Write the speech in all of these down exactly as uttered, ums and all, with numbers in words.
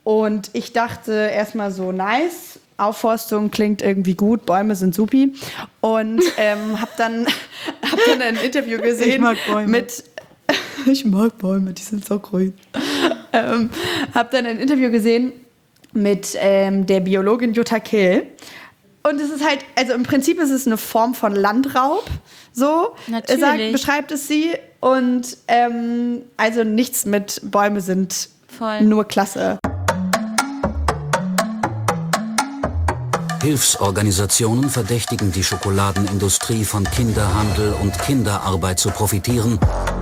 Und ich dachte erstmal so, nice, Aufforstung klingt irgendwie gut, Bäume sind supi. Und ähm, habe dann, hab dann ein Interview gesehen ich mag Bäume. mit... Ich mag Bäume, die sind so grün. ähm, habe dann ein Interview gesehen mit ähm, der Biologin Jutta Kehl. Und es ist halt, also im Prinzip ist es eine Form von Landraub, so Natürlich. sagt, beschreibt es sie. Und ähm, also nichts mit Bäume sind Voll. nur klasse. Hilfsorganisationen verdächtigen die Schokoladenindustrie von Kinderhandel und Kinderarbeit zu profitieren.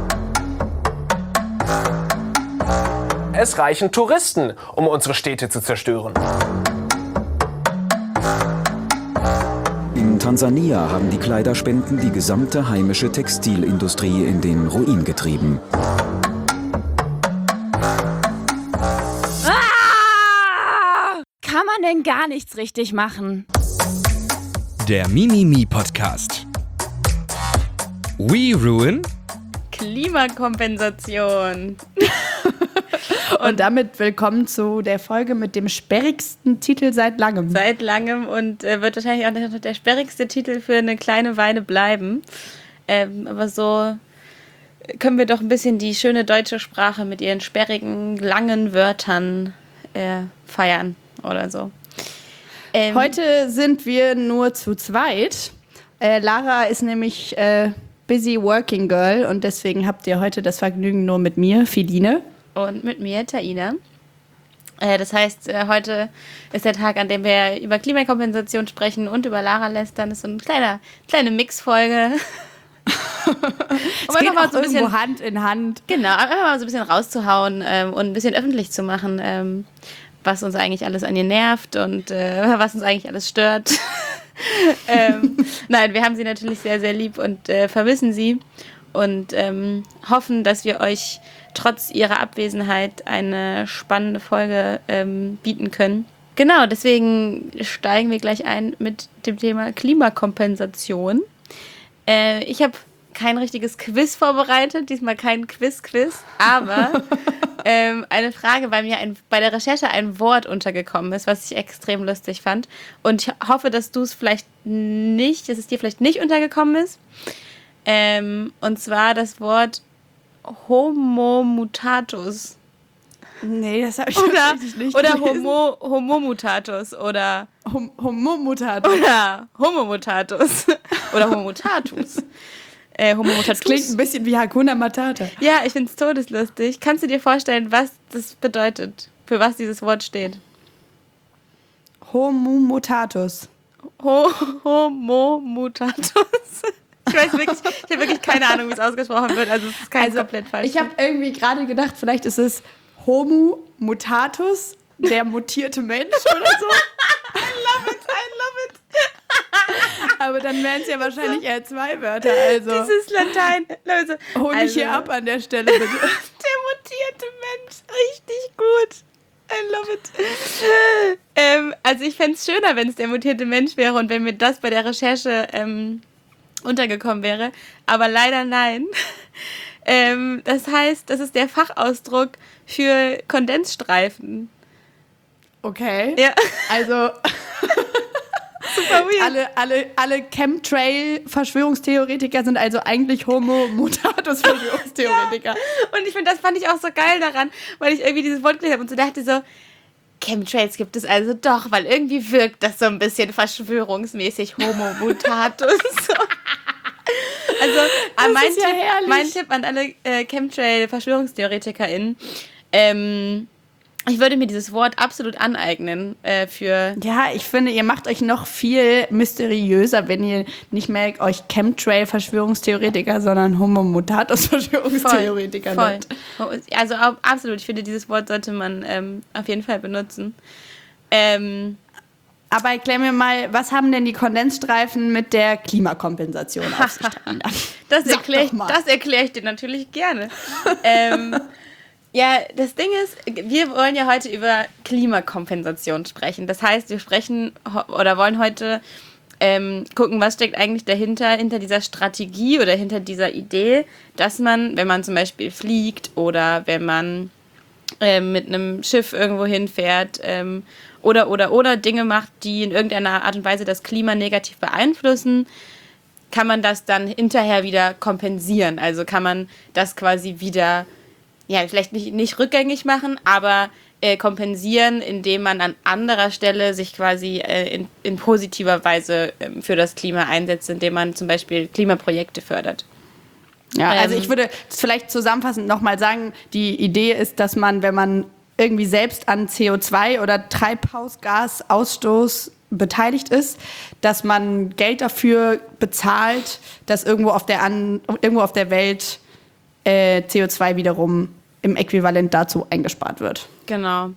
Es reichen Touristen, um unsere Städte zu zerstören. In Tansania haben die Kleiderspenden die gesamte heimische Textilindustrie in den Ruin getrieben. Ah! Kann man denn gar nichts richtig machen? Der Mimimi-Podcast. We Ruin Klimakompensation. Und damit willkommen zu der Folge mit dem sperrigsten Titel seit langem. Seit langem und äh, wird wahrscheinlich auch der, der sperrigste Titel für eine kleine Weile bleiben. Ähm, aber so können wir doch ein bisschen die schöne deutsche Sprache mit ihren sperrigen, langen Wörtern äh, feiern oder so. Ähm, Heute sind wir nur zu zweit. Äh, Lara ist nämlich äh, busy working girl und deswegen habt ihr heute das Vergnügen nur mit mir, Feline. Und mit mir, Taina. Äh, das heißt, äh, heute ist der Tag, an dem wir über Klimakompensation sprechen und über Lara lästern. Das ist so eine kleine, kleine Mixfolge. Es geht mal auch so ein bisschen irgendwo Hand in Hand. Genau, einfach mal so ein bisschen rauszuhauen ähm, und ein bisschen öffentlich zu machen, ähm, was uns eigentlich alles an ihr nervt und äh, was uns eigentlich alles stört. ähm, nein, wir haben sie natürlich sehr, sehr lieb und äh, vermissen sie und ähm, hoffen, dass wir euch trotz ihrer Abwesenheit eine spannende Folge ähm, bieten können. Genau, deswegen steigen wir gleich ein mit dem Thema Klimakompensation. Äh, ich habe kein richtiges Quiz vorbereitet, diesmal kein Quiz-Quiz, aber ähm, eine Frage, weil mir ein, bei der Recherche ein Wort untergekommen ist, was ich extrem lustig fand. Und ich hoffe, dass du es vielleicht nicht, dass es dir vielleicht nicht untergekommen ist. Ähm, und zwar das Wort Homo mutatus. Nee, das habe ich Oder, tatsächlich nicht oder gelesen. Homo, Homo mutatus oder Hom Homo mutatus. Oder Homo mutatus. Oder Homo mutatus. Äh, Homo mutatus. Das klingt ein bisschen wie Hakuna Matata. Ja, ich finde es todeslustig. Kannst du dir vorstellen, was das bedeutet? Für was dieses Wort steht? Homo mutatus. Ho Homo mutatus. Ich weiß wirklich, ich habe wirklich keine Ahnung, wie es ausgesprochen wird. Also es ist kein Also, komplett falsch. ich habe irgendwie gerade gedacht, vielleicht ist es Homo mutatus, der mutierte Mensch oder so. I love it, I love it. Aber dann wären es ja wahrscheinlich eher zwei Wörter. Also Dieses Latein. Also, hol mich also, hier ab an der Stelle, bitte. Der mutierte Mensch. Richtig gut. I love it. ähm, also ich fände es schöner, wenn es der mutierte Mensch wäre und wenn mir das bei der Recherche ähm, untergekommen wäre. Aber leider nein. ähm, das heißt, das ist der Fachausdruck für Kondensstreifen. Okay. Ja. Also Super weird. alle, alle, alle Chemtrail-Verschwörungstheoretiker sind also eigentlich Homo mutatus-Verschwörungstheoretiker. Und ich finde, das fand ich auch so geil daran, weil ich irgendwie dieses Wort gelesen habe und so dachte so, Chemtrails gibt es also doch, weil irgendwie wirkt das so ein bisschen verschwörungsmäßig Homo mutatus. Also äh, mein, ist ja Tipp, herrlich. mein Tipp an alle äh, Chemtrail-VerschwörungstheoretikerInnen, ähm, ich würde mir dieses Wort absolut aneignen äh, für... Ja, ich finde, ihr macht euch noch viel mysteriöser, wenn ihr nicht mehr euch Chemtrail-Verschwörungstheoretiker, sondern Homo mutatus-Verschwörungstheoretiker voll, nennt. voll. Also ab- absolut, ich finde, dieses Wort sollte man ähm, auf jeden Fall benutzen. Ähm, Aber erklär mir mal, was haben denn die Kondensstreifen mit der Klimakompensation auf sich? das Sag erkläre ich, doch mal. das erklär ich dir natürlich gerne. ähm, ja, das Ding ist, wir wollen ja heute über Klimakompensation sprechen. Das heißt, wir sprechen ho- oder wollen heute ähm, gucken, was steckt eigentlich dahinter, hinter dieser Strategie oder hinter dieser Idee, dass man, wenn man zum Beispiel fliegt oder wenn man ähm, mit einem Schiff irgendwo hinfährt ähm, oder, oder, oder Dinge macht, die in irgendeiner Art und Weise das Klima negativ beeinflussen, kann man das dann hinterher wieder kompensieren. Also kann man das quasi wieder, ja, vielleicht nicht, nicht rückgängig machen, aber äh, kompensieren, indem man an anderer Stelle sich quasi äh, in, in positiver Weise äh, für das Klima einsetzt, indem man zum Beispiel Klimaprojekte fördert. Ja, also Ähm, ich würde vielleicht zusammenfassend nochmal sagen, die Idee ist, dass man, wenn man irgendwie selbst an C O zwei oder Treibhausgasausstoß beteiligt ist, dass man Geld dafür bezahlt, dass irgendwo auf der, an, irgendwo auf der Welt äh, C O zwei wiederum im Äquivalent dazu eingespart wird. Genau.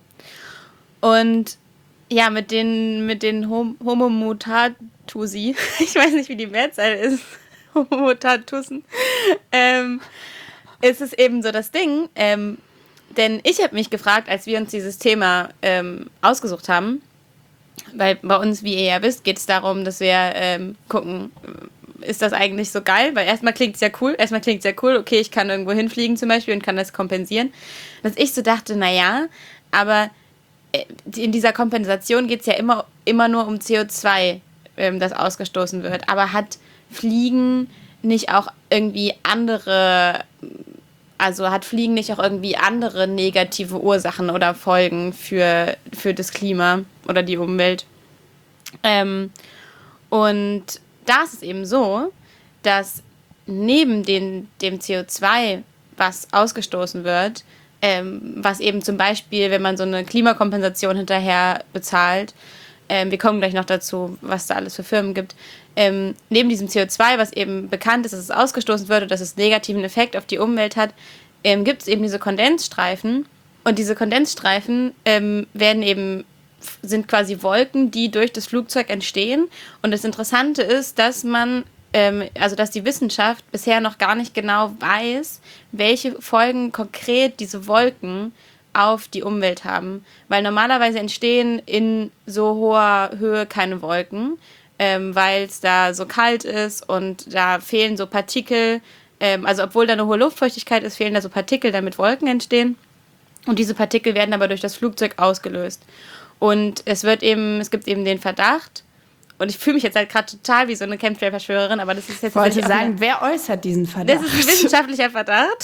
Und ja, mit den, mit den Hom- Homo mutatusi, ich weiß nicht, wie die Mehrzahl ist, Homo mutatusen, ähm, ist es eben so das Ding, ähm, denn ich habe mich gefragt, als wir uns dieses Thema ähm, ausgesucht haben, weil bei uns, wie ihr ja wisst, geht es darum, dass wir ähm, gucken, ist das eigentlich so geil? Weil erstmal klingt es ja cool, erstmal klingt es ja cool, okay, ich kann irgendwo hinfliegen zum Beispiel und kann das kompensieren. Dass ich so dachte, naja, aber in dieser Kompensation geht es ja immer, immer nur um C O zwei, ähm, das ausgestoßen wird. Aber hat Fliegen nicht auch irgendwie andere, also hat Fliegen nicht auch irgendwie andere negative Ursachen oder Folgen für, für das Klima oder die Umwelt? Ähm, und da ist es eben so, dass neben den, dem C O zwei, was ausgestoßen wird, ähm, was eben zum Beispiel, wenn man so eine Klimakompensation hinterher bezahlt, ähm, wir kommen gleich noch dazu, was da alles für Firmen gibt, ähm, neben diesem C O zwei, was eben bekannt ist, dass es ausgestoßen wird und dass es einen negativen Effekt auf die Umwelt hat, ähm, gibt es eben diese Kondensstreifen. Und diese Kondensstreifen ähm, werden eben sind quasi Wolken, die durch das Flugzeug entstehen. Und das Interessante ist, dass man, ähm, also dass die Wissenschaft bisher noch gar nicht genau weiß, welche Folgen konkret diese Wolken auf die Umwelt haben. Weil normalerweise entstehen in so hoher Höhe keine Wolken, ähm, weil es da so kalt ist und da fehlen so Partikel. Ähm, also obwohl da eine hohe Luftfeuchtigkeit ist, fehlen da so Partikel, damit Wolken entstehen. Und diese Partikel werden aber durch das Flugzeug ausgelöst. Und es wird eben, es gibt eben den Verdacht, und ich fühle mich jetzt halt gerade total wie so eine Chemtrail-Verschwörerin, aber das ist jetzt... Ich wollte sagen, eine, wer äußert diesen Verdacht? Das ist ein wissenschaftlicher Verdacht,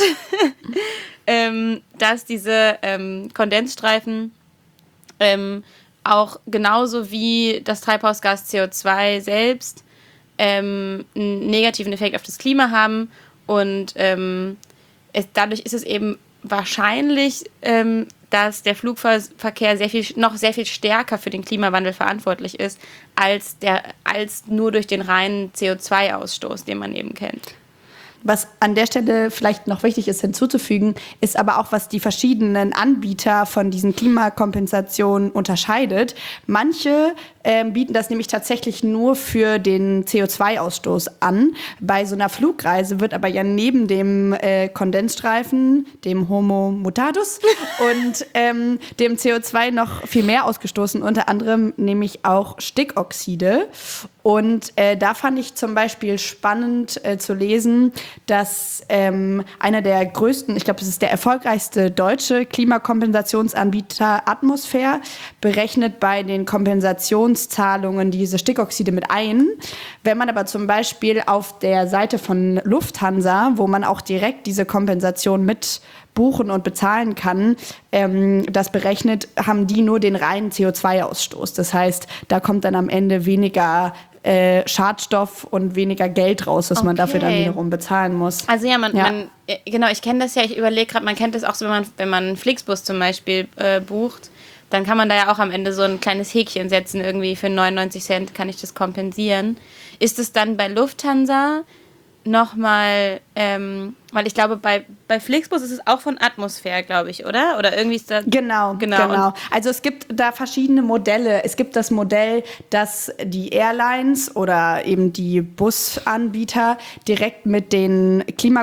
ähm, dass diese ähm, Kondensstreifen ähm, auch genauso wie das Treibhausgas C O zwei selbst ähm, einen negativen Effekt auf das Klima haben. Und ähm, es, dadurch ist es eben wahrscheinlich, ähm, dass der Flugverkehr sehr viel, noch sehr viel stärker für den Klimawandel verantwortlich ist, als, der, als nur durch den reinen C O zwei Ausstoß, den man eben kennt. Was an der Stelle vielleicht noch wichtig ist hinzuzufügen, ist aber auch, was die verschiedenen Anbieter von diesen Klimakompensationen unterscheidet. Manche ähm, bieten das nämlich tatsächlich nur für den C O zwei Ausstoß an. Bei so einer Flugreise wird aber ja neben dem äh, Kondensstreifen, dem Homo mutatus und ähm, dem C O zwei noch viel mehr ausgestoßen, unter anderem nämlich auch Stickoxide. Und äh, da fand ich zum Beispiel spannend äh, zu lesen, dass ähm, einer der größten, ich glaube, das ist der erfolgreichste deutsche Klimakompensationsanbieter Atmosphäre, berechnet bei den Kompensationszahlungen diese Stickoxide mit ein. Wenn man aber zum Beispiel auf der Seite von Lufthansa, wo man auch direkt diese Kompensation mit buchen und bezahlen kann, ähm, das berechnet, haben die nur den reinen C O zwei Ausstoß. Das heißt, da kommt dann am Ende weniger äh, Schadstoff und weniger Geld raus, was okay. man dafür dann wiederum bezahlen muss. Also ja, man, ja. man genau, ich kenne das ja, ich überlege gerade, man kennt das auch so, wenn man, wenn man einen Flixbus zum Beispiel äh, bucht, dann kann man da ja auch am Ende so ein kleines Häkchen setzen, irgendwie für neunundneunzig Cent kann ich das kompensieren. Ist es dann bei Lufthansa nochmal, ähm, weil ich glaube, bei, bei Flixbus ist es auch von Atmosphäre, glaube ich, oder? Oder irgendwie ist da... Genau, genau. genau. Also es gibt da verschiedene Modelle. Es gibt das Modell, dass die Airlines oder eben die Busanbieter direkt mit den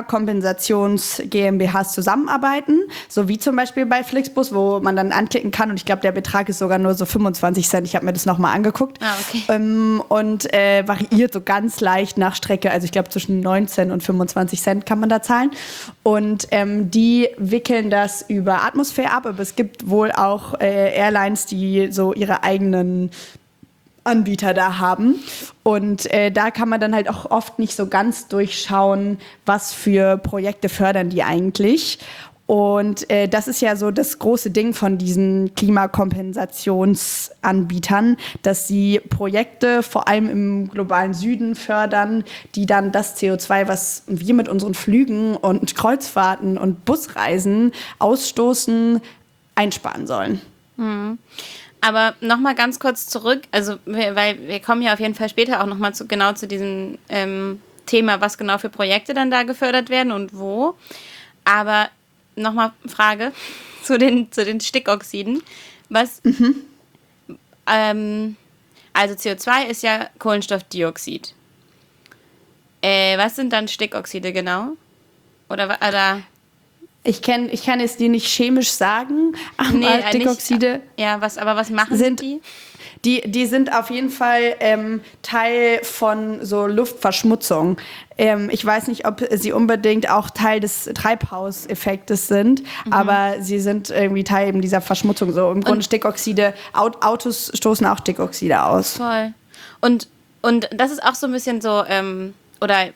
Klimakompensations-GmbHs zusammenarbeiten, so wie zum Beispiel bei Flixbus, wo man dann anklicken kann und ich glaube, der Betrag ist sogar nur so fünfundzwanzig Cent. Ich habe mir das nochmal angeguckt. Ah, okay. Ähm, und äh, variiert so ganz leicht nach Strecke, also ich glaube zwischen neunzehn und fünfundzwanzig Cent kann man da zahlen. Und ähm, die wickeln das über Atmosphäre ab, aber es gibt wohl auch äh, Airlines, die so ihre eigenen Anbieter da haben. Und äh, da kann man dann halt auch oft nicht so ganz durchschauen, was für Projekte fördern die eigentlich. Und äh, das ist ja so das große Ding von diesen Klimakompensationsanbietern, dass sie Projekte vor allem im globalen Süden fördern, die dann das C O zwei, was wir mit unseren Flügen und Kreuzfahrten und Busreisen ausstoßen, einsparen sollen. Mhm. Aber nochmal ganz kurz zurück, also weil wir kommen ja auf jeden Fall später auch nochmal zu, genau zu diesem ähm, Thema, was genau für Projekte dann da gefördert werden und wo. Aber nochmal Frage zu den, zu den Stickoxiden. Was, mhm. ähm, also C O zwei ist ja Kohlenstoffdioxid. Äh, was sind dann Stickoxide genau? Oder, oder Ich, kenn, ich kann es dir nicht chemisch sagen, aber nee, Stickoxide. Nicht, ja, was, aber was machen sind die? Die, die sind auf jeden Fall ähm, Teil von so Luftverschmutzung. Ähm, ich weiß nicht, ob sie unbedingt auch Teil des Treibhauseffektes sind, mhm. aber sie sind irgendwie Teil eben dieser Verschmutzung. So im Grunde und Stickoxide, Autos stoßen auch Stickoxide aus. Voll. Und, und das ist auch so ein bisschen so, ähm, oder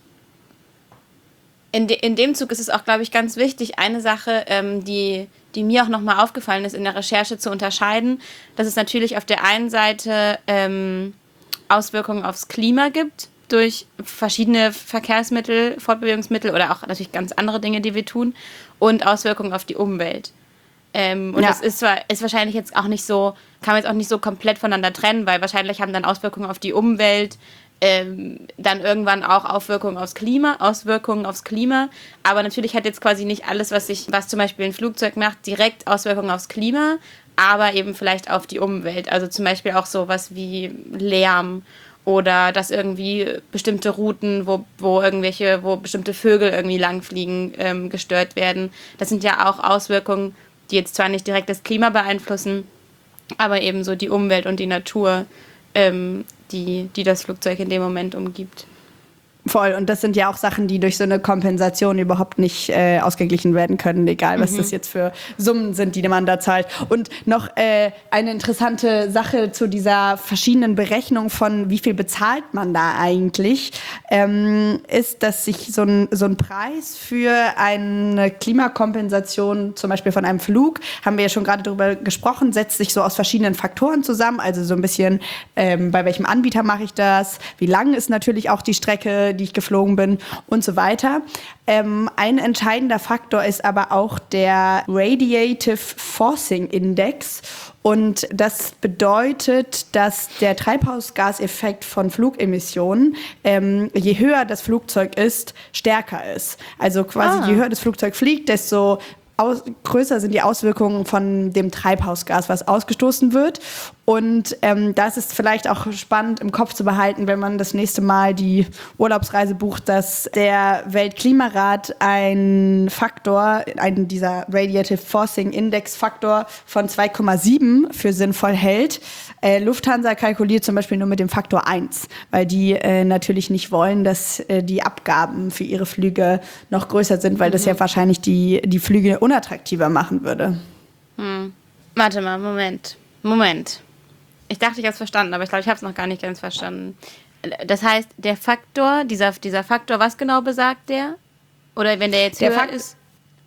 In, de, in dem Zug ist es auch, glaube ich, ganz wichtig, eine Sache, ähm, die, die mir auch nochmal aufgefallen ist, in der Recherche zu unterscheiden, dass es natürlich auf der einen Seite ähm, Auswirkungen aufs Klima gibt, durch verschiedene Verkehrsmittel, Fortbewegungsmittel oder auch natürlich ganz andere Dinge, die wir tun, und Auswirkungen auf die Umwelt. Ähm, und ja. das ist zwar ist wahrscheinlich jetzt auch nicht so, kann man jetzt auch nicht so komplett voneinander trennen, weil wahrscheinlich haben dann Auswirkungen auf die Umwelt, Ähm, dann irgendwann auch Auswirkungen aufs Klima, Auswirkungen aufs Klima. Aber natürlich hat jetzt quasi nicht alles, was sich, was zum Beispiel ein Flugzeug macht, direkt Auswirkungen aufs Klima, aber eben vielleicht auf die Umwelt. Also zum Beispiel auch sowas wie Lärm oder dass irgendwie bestimmte Routen, wo, wo irgendwelche, wo bestimmte Vögel irgendwie langfliegen, ähm, gestört werden. Das sind ja auch Auswirkungen, die jetzt zwar nicht direkt das Klima beeinflussen, aber eben so die Umwelt und die Natur, ähm, die, die das Flugzeug in dem Moment umgibt. Voll, und das sind ja auch Sachen, die durch so eine Kompensation überhaupt nicht äh, ausgeglichen werden können, egal was mhm. das jetzt für Summen sind, die man da zahlt. Und noch äh, eine interessante Sache zu dieser verschiedenen Berechnung von wie viel bezahlt man da eigentlich, ähm, ist, dass sich so ein, so ein Preis für eine Klimakompensation, zum Beispiel von einem Flug, haben wir ja schon gerade darüber gesprochen, setzt sich so aus verschiedenen Faktoren zusammen, also so ein bisschen, ähm, bei welchem Anbieter mache ich das, wie lang ist natürlich auch die Strecke, die ich geflogen bin und so weiter. Ähm, ein entscheidender Faktor ist aber auch der Radiative Forcing Index. Und das bedeutet, dass der Treibhausgaseffekt von Flugemissionen, ähm, je höher das Flugzeug ist, stärker ist. Also quasi ah. je höher das Flugzeug fliegt, desto aus, größer sind die Auswirkungen von dem Treibhausgas, was ausgestoßen wird. Und ähm, das ist vielleicht auch spannend im Kopf zu behalten, wenn man das nächste Mal die Urlaubsreise bucht, dass der Weltklimarat einen Faktor, einen dieser Radiative Forcing Index Faktor von zwei Komma sieben für sinnvoll hält. Äh, Lufthansa kalkuliert zum Beispiel nur mit dem Faktor eins, weil die äh, natürlich nicht wollen, dass äh, die Abgaben für ihre Flüge noch größer sind, weil mhm. das ja wahrscheinlich die, die Flüge unattraktiver machen würde. Hm. Warte mal, Moment. Moment. Ich dachte, ich habe es verstanden, aber ich glaube, ich habe es noch gar nicht ganz verstanden. Das heißt, der Faktor, dieser, dieser Faktor, was genau besagt der? Oder wenn der jetzt der höher Fakt ist?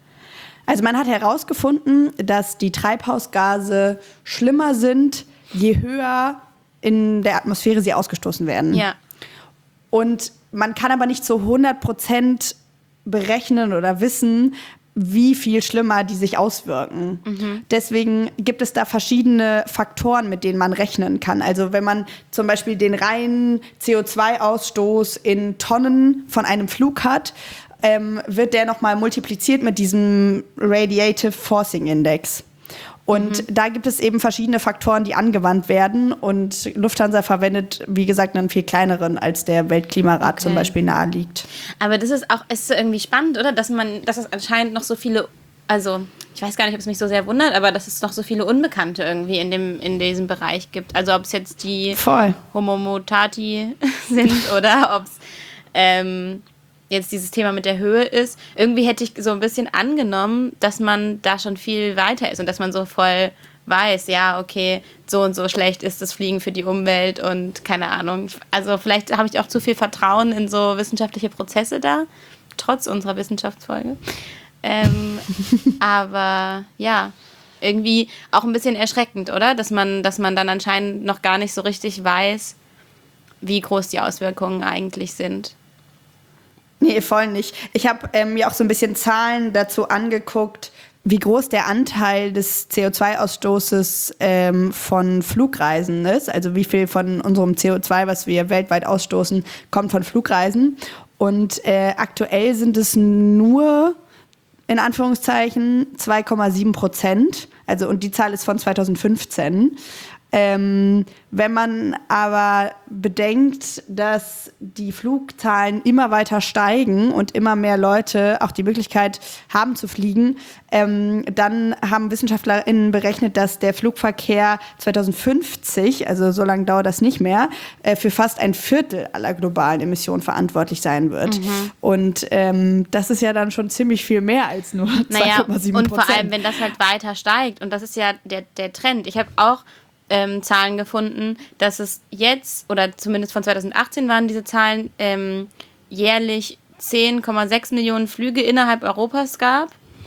Also man hat herausgefunden, dass die Treibhausgase schlimmer sind, je höher in der Atmosphäre sie ausgestoßen werden. Ja. Und man kann aber nicht zu hundert Prozent berechnen oder wissen, wie viel schlimmer die sich auswirken. Mhm. Deswegen gibt es da verschiedene Faktoren, mit denen man rechnen kann. Also wenn man zum Beispiel den reinen C O zwei Ausstoß in Tonnen von einem Flug hat, ähm, wird der nochmal multipliziert mit diesem Radiative Forcing Index. Und mhm. da gibt es eben verschiedene Faktoren, die angewandt werden. Und Lufthansa verwendet, wie gesagt, einen viel kleineren, als der Weltklimarat okay. zum Beispiel nahe liegt. Aber das ist auch ist irgendwie spannend, oder? Dass man, dass es anscheinend noch so viele, also ich weiß gar nicht, ob es mich so sehr wundert, aber dass es noch so viele Unbekannte irgendwie in dem in diesem Bereich gibt. Also ob es jetzt die Voll. Homo mutati sind oder ob es ähm, jetzt dieses Thema mit der Höhe ist, irgendwie hätte ich so ein bisschen angenommen, dass man da schon viel weiter ist und dass man so voll weiß, ja, okay, so und so schlecht ist das Fliegen für die Umwelt und keine Ahnung. Also vielleicht habe ich auch zu viel Vertrauen in so wissenschaftliche Prozesse da, trotz unserer Wissenschaftsfolge. Ähm, aber ja, irgendwie auch ein bisschen erschreckend, oder? Dass man, dass man dann anscheinend noch gar nicht so richtig weiß, wie groß die Auswirkungen eigentlich sind. Nee, voll nicht. Ich habe ähm, mir auch so ein bisschen Zahlen dazu angeguckt, wie groß der Anteil des C O zwei Ausstoßes ähm, von Flugreisen ist. Also wie viel von unserem C O zwei, was wir weltweit ausstoßen, kommt von Flugreisen. Und äh, aktuell sind es nur, in Anführungszeichen, zwei Komma sieben Prozent. Also, und die Zahl ist von zweitausendfünfzehn. Ähm, wenn man aber bedenkt, dass die Flugzahlen immer weiter steigen und immer mehr Leute auch die Möglichkeit haben zu fliegen, ähm, dann haben WissenschaftlerInnen berechnet, dass der Flugverkehr zweitausendfünfzig, also so lange dauert das nicht mehr, äh, für fast ein Viertel aller globalen Emissionen verantwortlich sein wird. Mhm. Und ähm, das ist ja dann schon ziemlich viel mehr als nur zwei Komma sieben Prozent. Naja, und vor allem, wenn das halt weiter steigt, und das ist ja der, der Trend. Ich habe auch Ähm, Zahlen gefunden, dass es jetzt, oder zumindest von zweitausendachtzehn waren diese Zahlen, ähm, jährlich zehn Komma sechs Millionen Flüge innerhalb Europas gab.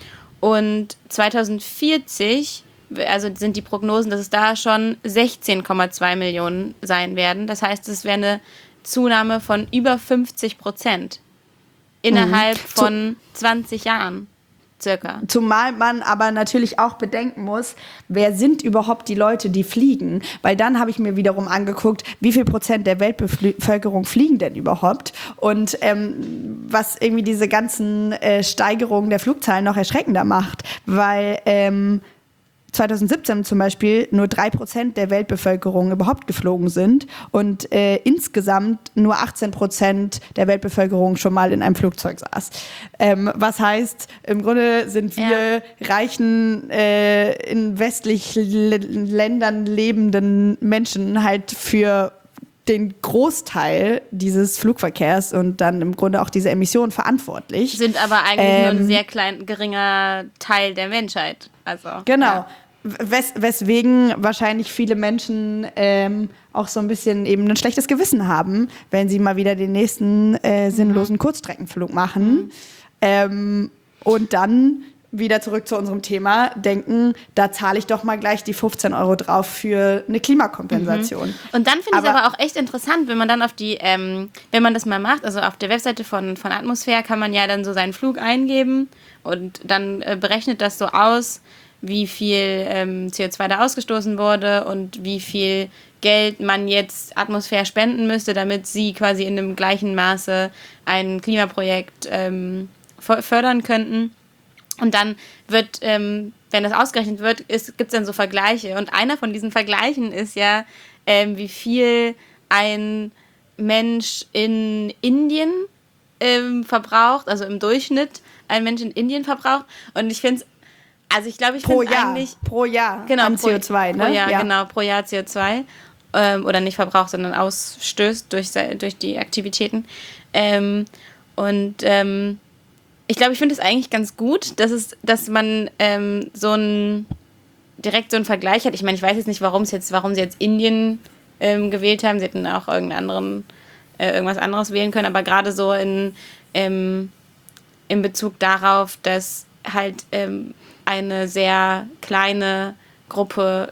Und zweitausendvierzig, also sind die Prognosen, dass es da schon sechzehn Komma zwei Millionen sein werden. Das heißt, es wäre eine Zunahme von über fünfzig Prozent innerhalb mhm. von zwanzig Jahren. Circa. Zumal man aber natürlich auch bedenken muss, wer sind überhaupt die Leute, die fliegen? Weil dann habe ich mir wiederum angeguckt, wie viel Prozent der Weltbevölkerung fliegen denn überhaupt? Und ähm, was irgendwie diese ganzen äh, Steigerungen der Flugzahlen noch erschreckender macht. Weil ähm, zweitausendsiebzehn zum Beispiel nur drei Prozent der Weltbevölkerung überhaupt geflogen sind und äh, insgesamt nur achtzehn Prozent der Weltbevölkerung schon mal in einem Flugzeug saß. Ähm, was heißt, im Grunde sind wir ja. reichen, äh, in westlichen L- Ländern lebenden Menschen halt für den Großteil dieses Flugverkehrs und dann im Grunde auch diese Emissionen verantwortlich. Sind aber eigentlich ähm, nur ein sehr klein, geringer Teil der Menschheit. Also, genau. Ja. Wes- weswegen wahrscheinlich viele Menschen ähm, auch so ein bisschen eben ein schlechtes Gewissen haben, wenn sie mal wieder den nächsten äh, sinnlosen mhm. Kurzstreckenflug machen. Mhm. Ähm, und dann wieder zurück zu unserem Thema, denken, da zahle ich doch mal gleich die fünfzehn Euro drauf für eine Klimakompensation. Mhm. Und dann finde ich es aber auch echt interessant, wenn man dann auf die, ähm, wenn man das mal macht, also auf der Webseite von, von Atmosphäre kann man ja dann so seinen Flug eingeben und dann äh, berechnet das so aus, wie viel ähm, C O zwei da ausgestoßen wurde und wie viel Geld man jetzt Atmosphäre spenden müsste, damit sie quasi in dem gleichen Maße ein Klimaprojekt ähm, fördern könnten. Und dann wird, ähm, wenn das ausgerechnet wird, gibt es dann so Vergleiche. Und einer von diesen Vergleichen ist ja, ähm, wie viel ein Mensch in Indien ähm, verbraucht, also im Durchschnitt ein Mensch in Indien verbraucht. Und ich finde es Also ich glaube, ich finde es eigentlich... Pro Jahr genau, an pro, C O zwei, ne? Pro Jahr, ja. genau, pro Jahr C O zwei. Ähm, oder nicht verbraucht, sondern ausstößt durch, durch die Aktivitäten. Ähm, und ähm, ich glaube, ich finde es eigentlich ganz gut, dass, es, dass man ähm, so ein direkt so einen Vergleich hat. Ich meine, ich weiß jetzt nicht, warum jetzt, warum sie jetzt Indien ähm, gewählt haben. Sie hätten auch irgendeinen anderen, äh, irgendwas anderes wählen können. Aber gerade so in, ähm, in Bezug darauf, dass halt... Ähm, eine sehr kleine Gruppe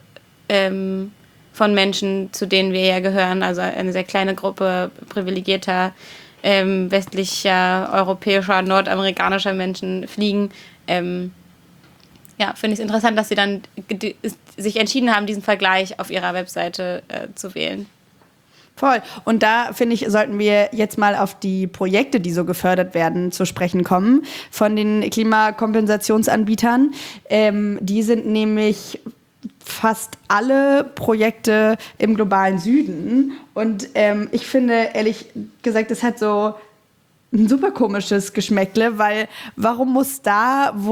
ähm, von Menschen, zu denen wir ja gehören, also eine sehr kleine Gruppe privilegierter, ähm, westlicher, europäischer, nordamerikanischer Menschen fliegen. Ähm, ja, finde ich es interessant, dass sie dann g- sich entschieden haben, diesen Vergleich auf ihrer Webseite äh, zu wählen. Voll. Und da, finde ich, sollten wir jetzt mal auf die Projekte, die so gefördert werden, zu sprechen kommen von den Klimakompensationsanbietern. Ähm, die sind nämlich fast alle Projekte im globalen Süden. Und ähm, ich finde, ehrlich gesagt, das hat so ein super komisches Geschmäckle, weil warum muss da, wo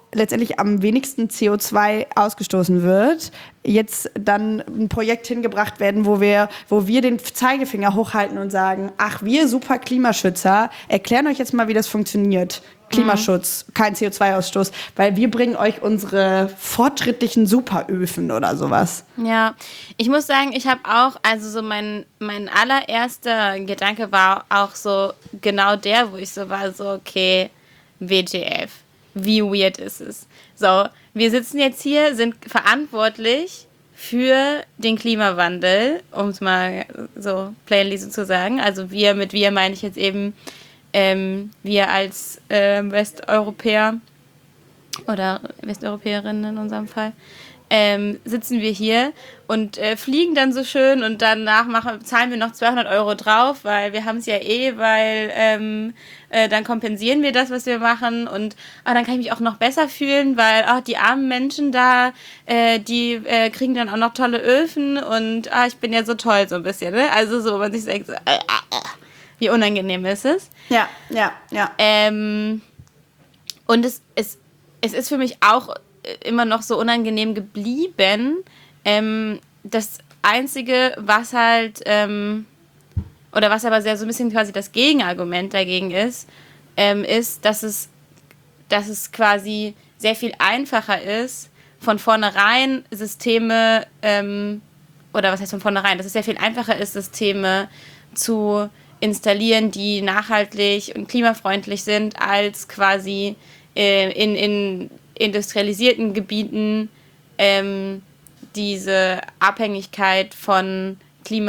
letztendlich am wenigsten C O zwei ausgestoßen wird, jetzt dann ein Projekt hingebracht werden, wo wir, wo wir den Zeigefinger hochhalten und sagen, ach, wir super Klimaschützer, erklären euch jetzt mal, wie das funktioniert. Klimaschutz, kein C O zwei Ausstoß, weil wir bringen euch unsere fortschrittlichen Superöfen oder sowas. Ja, ich muss sagen, ich habe auch, also so mein, mein allererster Gedanke war auch so genau der, wo ich so war, so okay, W T F, wie weird ist es? So, wir sitzen jetzt hier, sind verantwortlich für den Klimawandel, um es mal so plainly so zu sagen. Also wir, mit wir meine ich jetzt eben ähm, wir als äh, Westeuropäer oder Westeuropäerinnen in unserem Fall, ähm, sitzen wir hier und äh, fliegen dann so schön und danach machen, zahlen wir noch zweihundert Euro drauf, weil wir haben es ja eh, weil ähm, äh, dann kompensieren wir das, was wir machen und ah, dann kann ich mich auch noch besser fühlen, weil ah, die armen Menschen da, äh, die äh, kriegen dann auch noch tolle Öfen und ah, ich bin ja so toll so ein bisschen, ne? Also so, man sich denkt so, äh, äh, wie unangenehm ist es. Ja, ja, ja. Ähm, und es, es, es ist für mich auch immer noch so unangenehm geblieben. Ähm, das Einzige, was halt, ähm, oder was aber sehr so ein bisschen quasi das Gegenargument dagegen ist, ähm, ist, dass es, dass es quasi sehr viel einfacher ist, von vornherein Systeme, ähm, oder was heißt von vornherein, dass es sehr viel einfacher ist, Systeme zu installieren, die nachhaltig und klimafreundlich sind, als quasi äh, in, in industrialisierten Gebieten ähm, diese Abhängigkeit von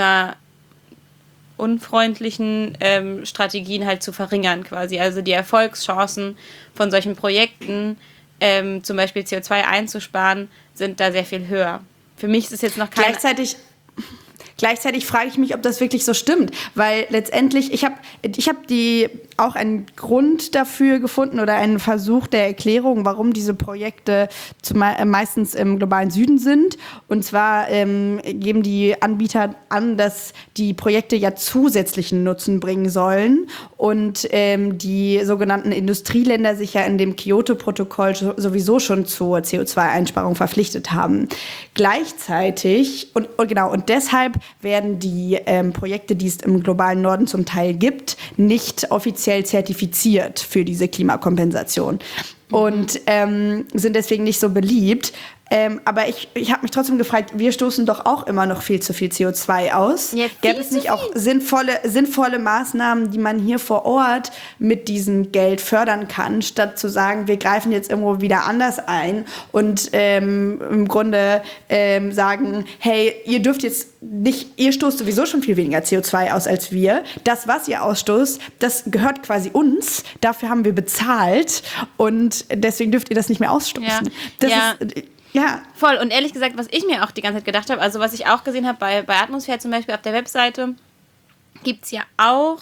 klimaunfreundlichen ähm, Strategien halt zu verringern quasi. Also die Erfolgschancen von solchen Projekten, ähm, zum Beispiel C O zwei einzusparen, sind da sehr viel höher. Für mich ist es jetzt noch kein... Gleichzeitig... Gleichzeitig frage ich mich, ob das wirklich so stimmt, weil letztendlich, ich habe ich hab die auch einen Grund dafür gefunden oder einen Versuch der Erklärung, warum diese Projekte zume- meistens im globalen Süden sind. Und zwar ähm, geben die Anbieter an, dass die Projekte ja zusätzlichen Nutzen bringen sollen und ähm, die sogenannten Industrieländer sich ja in dem Kyoto-Protokoll sowieso schon zur C O zwei Einsparung verpflichtet haben. Gleichzeitig, und, und genau, und deshalb werden die ähm, Projekte, die es im globalen Norden zum Teil gibt, nicht offiziell zertifiziert für diese Klimakompensation und ähm, sind deswegen nicht so beliebt. Ähm, aber ich, ich habe mich trotzdem gefragt, wir stoßen doch auch immer noch viel zu viel C O zwei aus. Ja, Gäbe es nicht auch sinnvolle, sinnvolle Maßnahmen, die man hier vor Ort mit diesem Geld fördern kann, statt zu sagen, wir greifen jetzt irgendwo wieder anders ein und ähm, im Grunde ähm, sagen, hey, ihr dürft jetzt nicht, ihr stoßt sowieso schon viel weniger C O zwei aus als wir. Das, was ihr ausstoßt, das gehört quasi uns. Dafür haben wir bezahlt und deswegen dürft ihr das nicht mehr ausstoßen. Ja. Das Ja. ist... Ja. Voll. Und ehrlich gesagt, was ich mir auch die ganze Zeit gedacht habe, also was ich auch gesehen habe bei, bei Atmosphäre zum Beispiel auf der Webseite, gibt es ja auch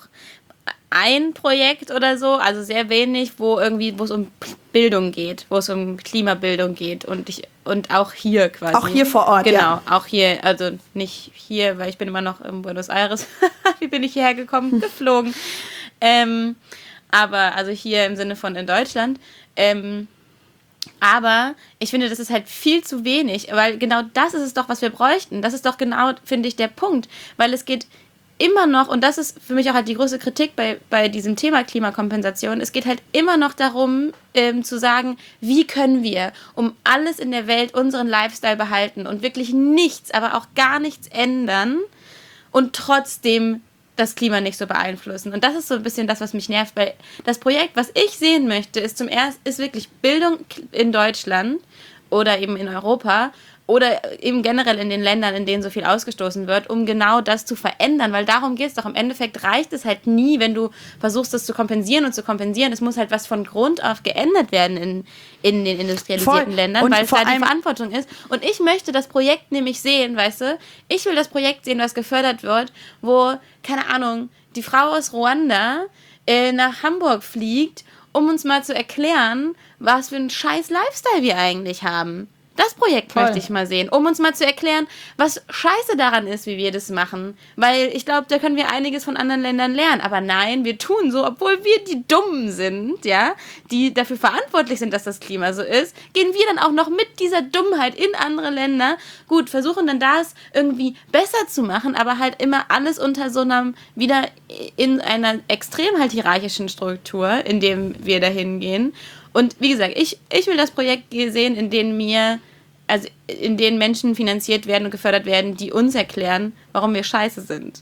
ein Projekt oder so, also sehr wenig, wo irgendwie, wo es um Bildung geht, wo es um Klimabildung geht und ich und auch hier quasi. Auch hier vor Ort, genau, ja. Genau, auch hier, also nicht hier, weil ich bin immer noch in Buenos Aires. Wie bin ich hierher gekommen? Geflogen. Ähm, aber also hier im Sinne von in Deutschland. Ähm, Aber ich finde, das ist halt viel zu wenig, weil genau das ist es doch, was wir bräuchten. Das ist doch genau, finde ich, der Punkt. Weil es geht immer noch, und das ist für mich auch halt die größte Kritik bei, bei diesem Thema Klimakompensation, es geht halt immer noch darum, ähm, zu sagen, wie können wir um alles in der Welt unseren Lifestyle behalten und wirklich nichts, aber auch gar nichts ändern und trotzdem das Klima nicht so beeinflussen. Und das ist so ein bisschen das, was mich nervt, weil das Projekt, was ich sehen möchte, ist zum ersten, ist wirklich Bildung in Deutschland oder eben in Europa oder eben generell in den Ländern, in denen so viel ausgestoßen wird, um genau das zu verändern, weil darum geht es doch. Im Endeffekt reicht es halt nie, wenn du versuchst, das zu kompensieren und zu kompensieren. Es muss halt was von Grund auf geändert werden in, in den industrialisierten Voll. Ländern, Und weil es vor da die allem- Verantwortung ist. Und ich möchte das Projekt nämlich sehen, weißt du? Ich will das Projekt sehen, was gefördert wird, wo, keine Ahnung, die Frau aus Ruanda äh, nach Hamburg fliegt, um uns mal zu erklären, was für einen scheiß Lifestyle wir eigentlich haben. Das Projekt Voll. möchte ich mal sehen, um uns mal zu erklären, was scheiße daran ist, wie wir das machen. Weil ich glaube, da können wir einiges von anderen Ländern lernen. Aber nein, wir tun so, obwohl wir die Dummen sind, ja, die dafür verantwortlich sind, dass das Klima so ist, gehen wir dann auch noch mit dieser Dummheit in andere Länder. Gut, versuchen dann das irgendwie besser zu machen, aber halt immer alles unter so einem, wieder in einer extrem halt hierarchischen Struktur, in dem wir dahin gehen. Und wie gesagt, ich, ich will das Projekt sehen, in dem mir, also in denen Menschen finanziert werden und gefördert werden, die uns erklären, warum wir scheiße sind.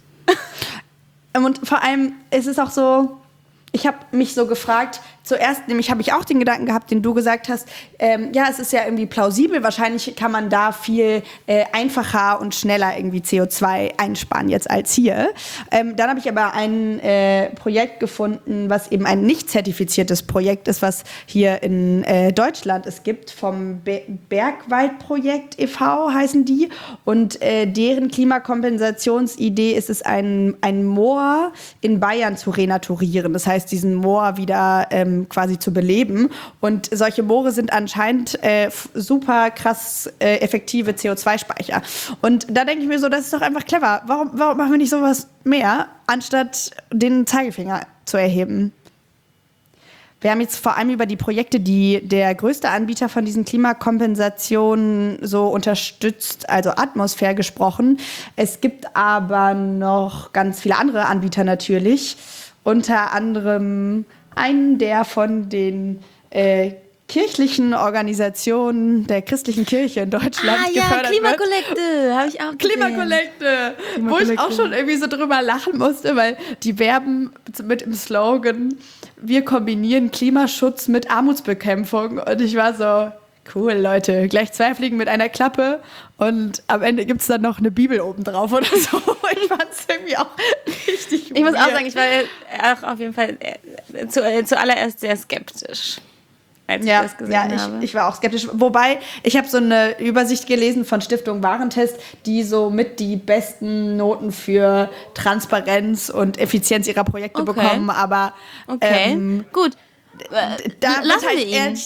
Und vor allem ist es auch so, ich habe mich so gefragt, zuerst nämlich habe ich auch den Gedanken gehabt, den du gesagt hast, ähm, ja, es ist ja irgendwie plausibel, wahrscheinlich kann man da viel äh, einfacher und schneller irgendwie C O zwei einsparen jetzt als hier. Ähm, dann habe ich aber ein äh, Projekt gefunden, was eben ein nicht zertifiziertes Projekt ist, was hier in äh, Deutschland es gibt, vom Be- Bergwaldprojekt e V heißen die, und äh, deren Klimakompensationsidee ist es, ein, ein Moor in Bayern zu renaturieren. Das heißt, diesen Moor wieder ähm, quasi zu beleben. Und solche Moore sind anscheinend äh, f- super krass äh, effektive C O zwei Speicher. Und da denke ich mir so, das ist doch einfach clever. Warum, warum machen wir nicht sowas mehr, anstatt den Zeigefinger zu erheben? Wir haben jetzt vor allem über die Projekte, die der größte Anbieter von diesen Klimakompensationen so unterstützt, also Atmosphäre, gesprochen. Es gibt aber noch ganz viele andere Anbieter natürlich. Unter anderem einen, der von den äh, kirchlichen Organisationen der christlichen Kirche in Deutschland Ah ja, gefördert wird. Klimakollekte, habe ich auch gesehen. Klimakollekte, wo ich auch schon irgendwie so drüber lachen musste, weil die werben mit dem Slogan, wir kombinieren Klimaschutz mit Armutsbekämpfung, und ich war so, cool, Leute, gleich zwei Fliegen mit einer Klappe, und am Ende gibt es dann noch eine Bibel oben drauf oder so. Ich fand es irgendwie auch richtig Ich muss auch weird. sagen, ich war auch auf jeden Fall äh, zu, äh, zuallererst sehr skeptisch, als Ja, ich das gesehen ja habe. ich, ich war auch skeptisch. Wobei, ich habe so eine Übersicht gelesen von Stiftung Warentest, die so mit die besten Noten für Transparenz und Effizienz ihrer Projekte Okay. bekommen. Aber Okay, ähm, gut. Äh, da lassen wird halt wir ihn. ehrlich-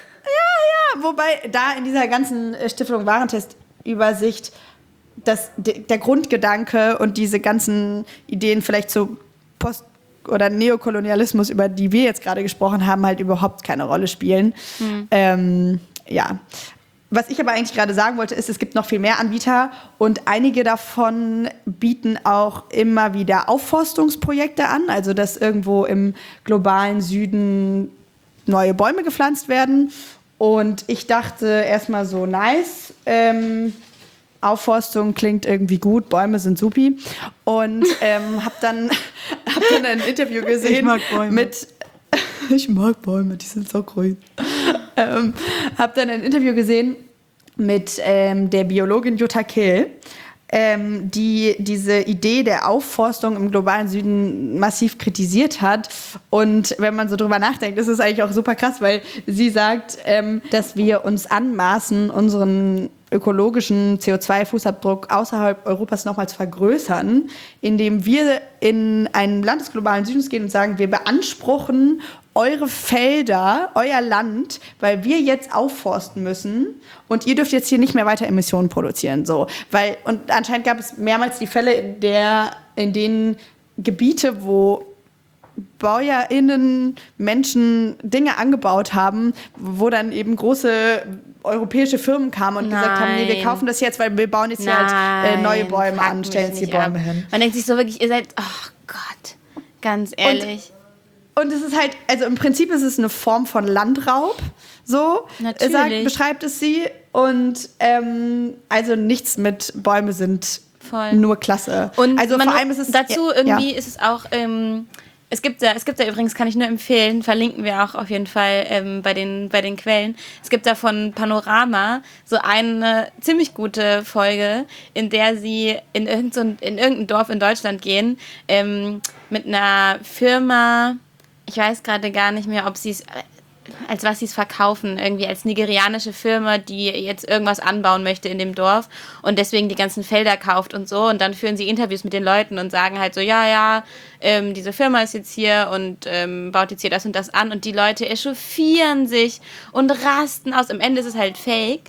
ja, wobei da in dieser ganzen äh, Stiftung Warentest-Übersicht das, de, der Grundgedanke und diese ganzen Ideen vielleicht zu Post- oder Neokolonialismus, über die wir jetzt gerade gesprochen haben, halt überhaupt keine Rolle spielen. Hm. Ähm, ja. Was ich aber eigentlich gerade sagen wollte, ist, es gibt noch viel mehr Anbieter, und einige davon bieten auch immer wieder Aufforstungsprojekte an, also dass irgendwo im globalen Süden neue Bäume gepflanzt werden. Und ich dachte erstmal so, nice, ähm, Aufforstung klingt irgendwie gut, Bäume sind supi. Und ähm, habe dann, hab dann ein Interview gesehen Ich mag Bäume. mit... Ich mag Bäume, die sind so grün. ähm, habe dann ein Interview gesehen mit ähm, der Biologin Jutta Kehl, ähm, die diese Idee der Aufforstung im globalen Süden massiv kritisiert hat. Und wenn man so drüber nachdenkt, ist es eigentlich auch super krass, weil sie sagt, ähm, dass wir uns anmaßen, unseren ökologischen C O zwei Fußabdruck außerhalb Europas nochmal zu vergrößern, indem wir in ein Land des globalen Südens gehen und sagen, wir beanspruchen eure Felder, euer Land, weil wir jetzt aufforsten müssen, und ihr dürft jetzt hier nicht mehr weiter Emissionen produzieren. So. Weil, und anscheinend gab es mehrmals die Fälle, in, der, in denen Gebiete, wo BäuerInnen Menschen Dinge angebaut haben, wo dann eben große europäische Firmen kamen und gesagt haben, nee, wir Nein. kaufen das jetzt, weil wir bauen jetzt hier halt äh, neue Bäume fuck an, mich stellen jetzt die nicht ab. Bäume hin. Man denkt sich so wirklich, ihr seid, oh Gott, ganz ehrlich. Und es ist halt, also im Prinzip ist es eine Form von Landraub, so Natürlich. sagt, beschreibt es sie. Und ähm, also nichts mit Bäume sind Voll. nur klasse. Und also man, vor allem ist es dazu ja, irgendwie ja. ist es auch, ähm, es gibt da, es gibt da übrigens, kann ich nur empfehlen, verlinken wir auch auf jeden Fall ähm, bei den, bei den Quellen. Es gibt da von Panorama so eine ziemlich gute Folge, in der sie in irgendein, so ein- in irgendein Dorf in Deutschland gehen, ähm, mit einer Firma, ich weiß gerade gar nicht mehr, ob sie es, als was sie es verkaufen, irgendwie als nigerianische Firma, die jetzt irgendwas anbauen möchte in dem Dorf und deswegen die ganzen Felder kauft und so, und dann führen sie Interviews mit den Leuten und sagen halt so, ja, ja, ähm, diese Firma ist jetzt hier und ähm, baut jetzt hier das und das an, und die Leute echauffieren sich und rasten aus. Am Ende ist es halt fake,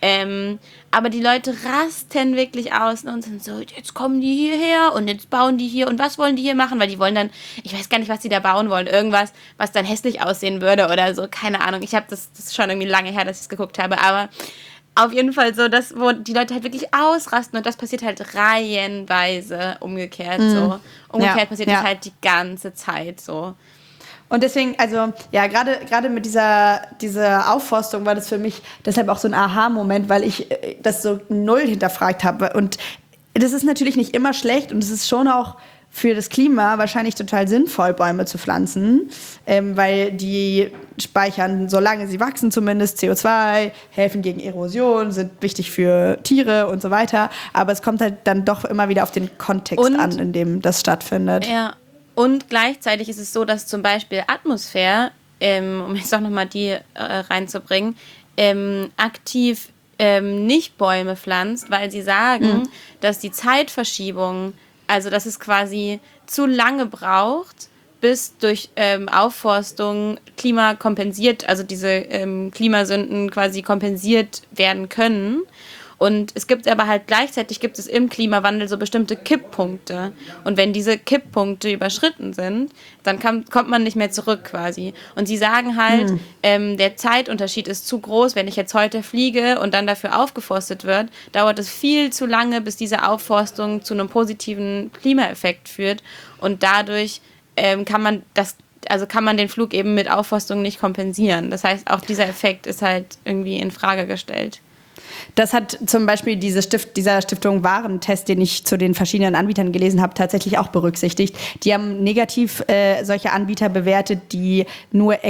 Ähm, aber die Leute rasten wirklich aus und sind so, jetzt kommen die hierher und jetzt bauen die hier und was wollen die hier machen? Weil die wollen dann, ich weiß gar nicht, was die da bauen wollen, irgendwas, was dann hässlich aussehen würde oder so, keine Ahnung. Ich habe das, das ist schon irgendwie lange her, dass ich es geguckt habe, aber auf jeden Fall so, dass, wo die Leute halt wirklich ausrasten und das passiert halt reihenweise umgekehrt Mhm. so. Umgekehrt Ja, passiert ja. das halt die ganze Zeit so. Und deswegen, also ja, gerade gerade mit dieser, dieser Aufforstung war das für mich deshalb auch so ein Aha-Moment, weil ich äh, das so null hinterfragt habe. Und das ist natürlich nicht immer schlecht und es ist schon auch für das Klima wahrscheinlich total sinnvoll, Bäume zu pflanzen, ähm, weil die speichern, solange sie wachsen zumindest, C O zwei, helfen gegen Erosion, sind wichtig für Tiere und so weiter. Aber es kommt halt dann doch immer wieder auf den Kontext Und- an, in dem das stattfindet. Ja, und gleichzeitig ist es so, dass zum Beispiel Atmosphäre, ähm, um jetzt auch nochmal die äh, reinzubringen, ähm, aktiv ähm, nicht Bäume pflanzt, weil sie sagen, Mhm. dass die Zeitverschiebung, also dass es quasi zu lange braucht, bis durch ähm, Aufforstung Klima kompensiert, also diese ähm, Klimasünden quasi kompensiert werden können. Und es gibt aber halt gleichzeitig gibt es im Klimawandel so bestimmte Kipppunkte. Und wenn diese Kipppunkte überschritten sind, dann kann, kommt man nicht mehr zurück quasi. Und sie sagen halt, Hm. ähm, der Zeitunterschied ist zu groß. Wenn ich jetzt heute fliege und dann dafür aufgeforstet wird, dauert es viel zu lange, bis diese Aufforstung zu einem positiven Klimaeffekt führt. Und dadurch ähm, kann man das also kann man den Flug eben mit Aufforstung nicht kompensieren. Das heißt, auch dieser Effekt ist halt irgendwie in Frage gestellt. Das hat zum Beispiel diese Stift, dieser Stiftung Warentest, den ich zu den verschiedenen Anbietern gelesen habe, tatsächlich auch berücksichtigt. Die haben negativ äh, solche Anbieter bewertet, die nur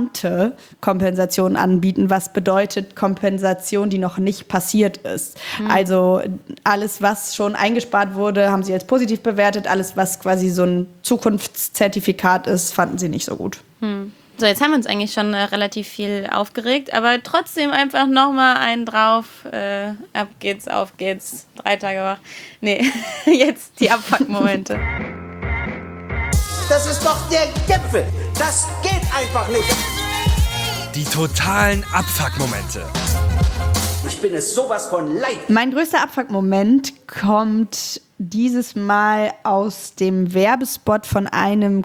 Ex-ante-Kompensationen anbieten, was bedeutet Kompensation, die noch nicht passiert ist. Mhm. Also alles, was schon eingespart wurde, haben sie als positiv bewertet. Alles, was quasi so ein Zukunftszertifikat ist, fanden sie nicht so gut. Hm. So, jetzt haben wir uns eigentlich schon äh, relativ viel aufgeregt, aber trotzdem einfach nochmal einen drauf. Äh, ab geht's, auf geht's. Drei Tage wach. Nee, jetzt die Abfuck-Momente. Das ist doch der Gipfel. Das geht einfach nicht. Die totalen Abfuck-Momente. Ich bin es sowas von leid. Mein größter Abfuck-Moment kommt dieses Mal aus dem Werbespot von einem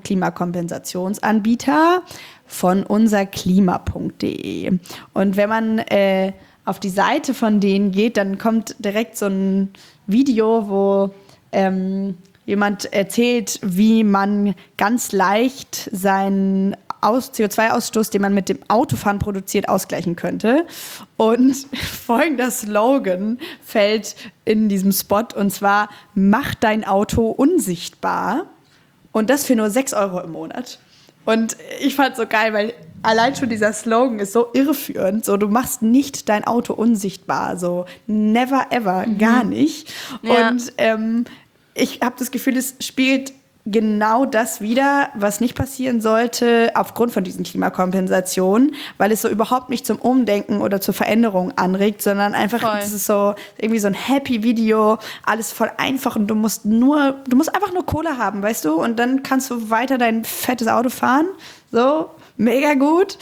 Klimakompensationsanbieter von unserklima punkt de. Und wenn man äh, auf die Seite von denen geht, dann kommt direkt so ein Video, wo ähm, jemand erzählt, wie man ganz leicht seinen Aus- C O zwei Ausstoß, den man mit dem Autofahren produziert, ausgleichen könnte. Und folgender Slogan fällt in diesem Spot, und zwar: Mach dein Auto unsichtbar. Und das für nur sechs Euro im Monat. Und ich fand so geil, weil allein schon dieser Slogan ist so irreführend. So, du machst nicht dein Auto unsichtbar. So, never ever, mhm. gar nicht. Ja. Und ähm, ich habe das Gefühl, es spielt genau das wieder, was nicht passieren sollte aufgrund von diesen Klimakompensationen, weil es so überhaupt nicht zum Umdenken oder zur Veränderung anregt, sondern einfach, Voll. das ist so irgendwie so ein Happy-Video, alles voll einfach und du musst nur, du musst einfach nur Kohle haben, weißt du, und dann kannst du weiter dein fettes Auto fahren, so, mega gut.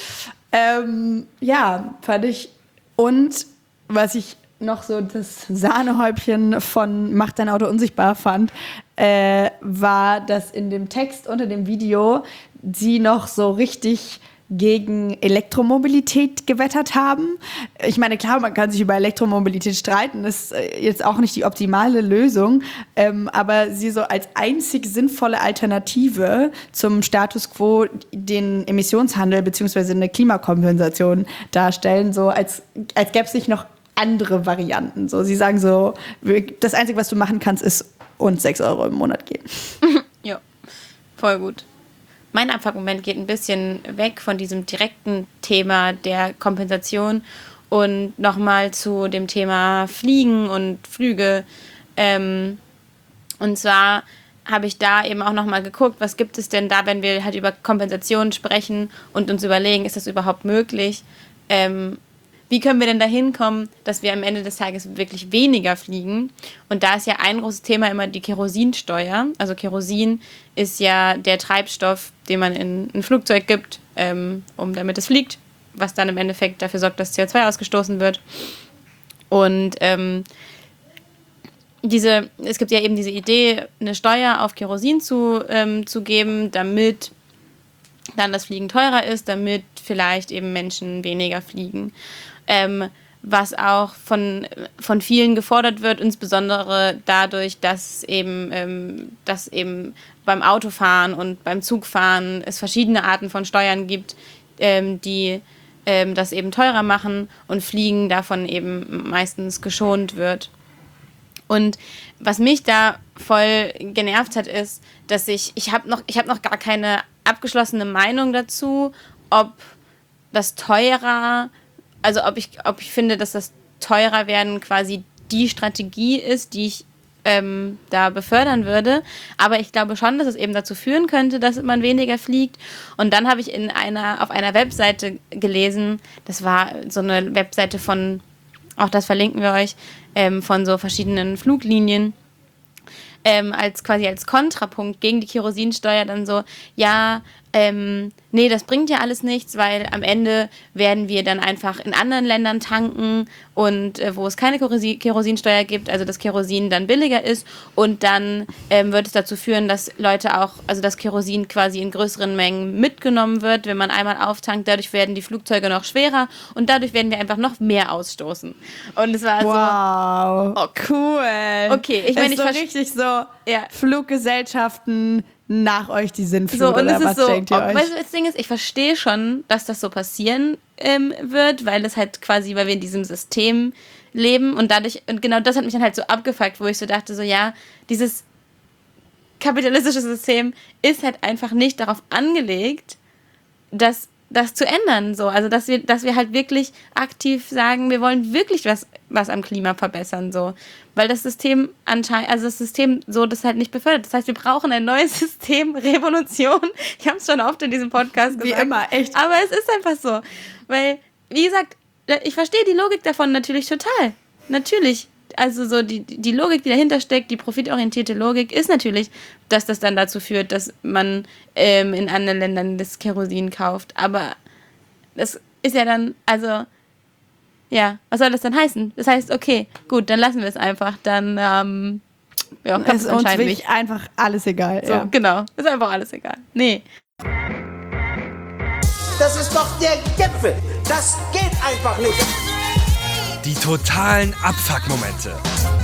Ähm, ja, fand ich. Und was ich noch so das Sahnehäubchen von Mach dein Auto unsichtbar fand, äh, war, dass in dem Text unter dem Video sie noch so richtig gegen Elektromobilität gewettert haben. Ich meine, klar, man kann sich über Elektromobilität streiten, das ist jetzt auch nicht die optimale Lösung, ähm, aber sie so als einzig sinnvolle Alternative zum Status quo den Emissionshandel bzw. eine Klimakompensation darstellen, so als, als gäbe es nicht noch andere Varianten. So, sie sagen so, das Einzige, was du machen kannst, ist uns sechs Euro im Monat geben. Ja, voll gut. Mein Abfuck-Moment geht ein bisschen weg von diesem direkten Thema der Kompensation und nochmal zu dem Thema Fliegen und Flüge. Ähm, und zwar habe ich da eben auch nochmal geguckt, was gibt es denn da, wenn wir halt über Kompensation sprechen und uns überlegen, ist das überhaupt möglich? Ähm, Wie können wir denn da hinkommen, dass wir am Ende des Tages wirklich weniger fliegen? Und da ist ja ein großes Thema immer die Kerosinsteuer. Also Kerosin ist ja der Treibstoff, den man in ein Flugzeug gibt, ähm, um damit es fliegt, was dann im Endeffekt dafür sorgt, dass C O zwei ausgestoßen wird. Und ähm, diese, es gibt ja eben diese Idee, eine Steuer auf Kerosin zu, ähm, zu geben, damit dann das Fliegen teurer ist, damit vielleicht eben Menschen weniger fliegen. Ähm, was auch von, von vielen gefordert wird, insbesondere dadurch, dass eben, ähm, dass eben beim Autofahren und beim Zugfahren es verschiedene Arten von Steuern gibt, ähm, die ähm, das eben teurer machen und Fliegen davon eben meistens geschont wird. Und was mich da voll genervt hat, ist, dass ich, ich habe noch, ich habe noch gar keine abgeschlossene Meinung dazu, ob das teurer, also ob ich, ob ich finde, dass das teurer werden quasi die Strategie ist, die ich ähm, da befördern würde. Aber ich glaube schon, dass es eben dazu führen könnte, dass man weniger fliegt. Und dann habe ich in einer, auf einer Webseite gelesen, das war so eine Webseite von, auch das verlinken wir euch, ähm, von so verschiedenen Fluglinien, ähm, als quasi als Kontrapunkt gegen die Kerosinsteuer dann so, ja, ähm, nee, das bringt ja alles nichts, weil am Ende werden wir dann einfach in anderen Ländern tanken und äh, wo es keine Kerosin- Kerosinsteuer gibt, also das Kerosin dann billiger ist und dann ähm, wird es dazu führen, dass Leute auch, also das Kerosin quasi in größeren Mengen mitgenommen wird, wenn man einmal auftankt, dadurch werden die Flugzeuge noch schwerer und dadurch werden wir einfach noch mehr ausstoßen. Und es war Wow, so, oh, cool. Okay, ich meine, ich so verste- richtig so Ja. Fluggesellschaften nach euch die Sinnflut, So, und oder es ist was so, denkt ihr ob, euch? weißt du, das Ding ist, ich verstehe schon, dass das so passieren ähm, wird, weil es halt quasi, weil wir in diesem System leben und dadurch, und genau das hat mich dann halt so abgefuckt, wo ich so dachte, so ja, dieses kapitalistische System ist halt einfach nicht darauf angelegt, dass das zu ändern, so, also dass wir, dass wir halt wirklich aktiv sagen, wir wollen wirklich was, was am Klima verbessern, so, weil das System anscheinend, also das System so das halt nicht befördert. Das heißt, wir brauchen ein neues System, Revolution. Ich habe es schon oft in diesem Podcast Wie gesagt. immer, echt. Aber es ist einfach so, weil, wie gesagt, ich verstehe die Logik davon natürlich total, natürlich. Also so die, die Logik, die dahinter steckt, die profitorientierte Logik, ist natürlich, dass das dann dazu führt, dass man ähm, in anderen Ländern das Kerosin kauft. Aber das ist ja dann, also, ja, was soll das dann heißen? Das heißt, okay, gut, dann lassen wir es einfach. Dann, ähm, ja, Es ist uns anscheinend wirklich nicht. einfach alles egal. So, Ja. genau, ist einfach alles egal. Nee. Das ist doch der Gipfel. Das geht einfach nicht. Die totalen Abfuck-Momente.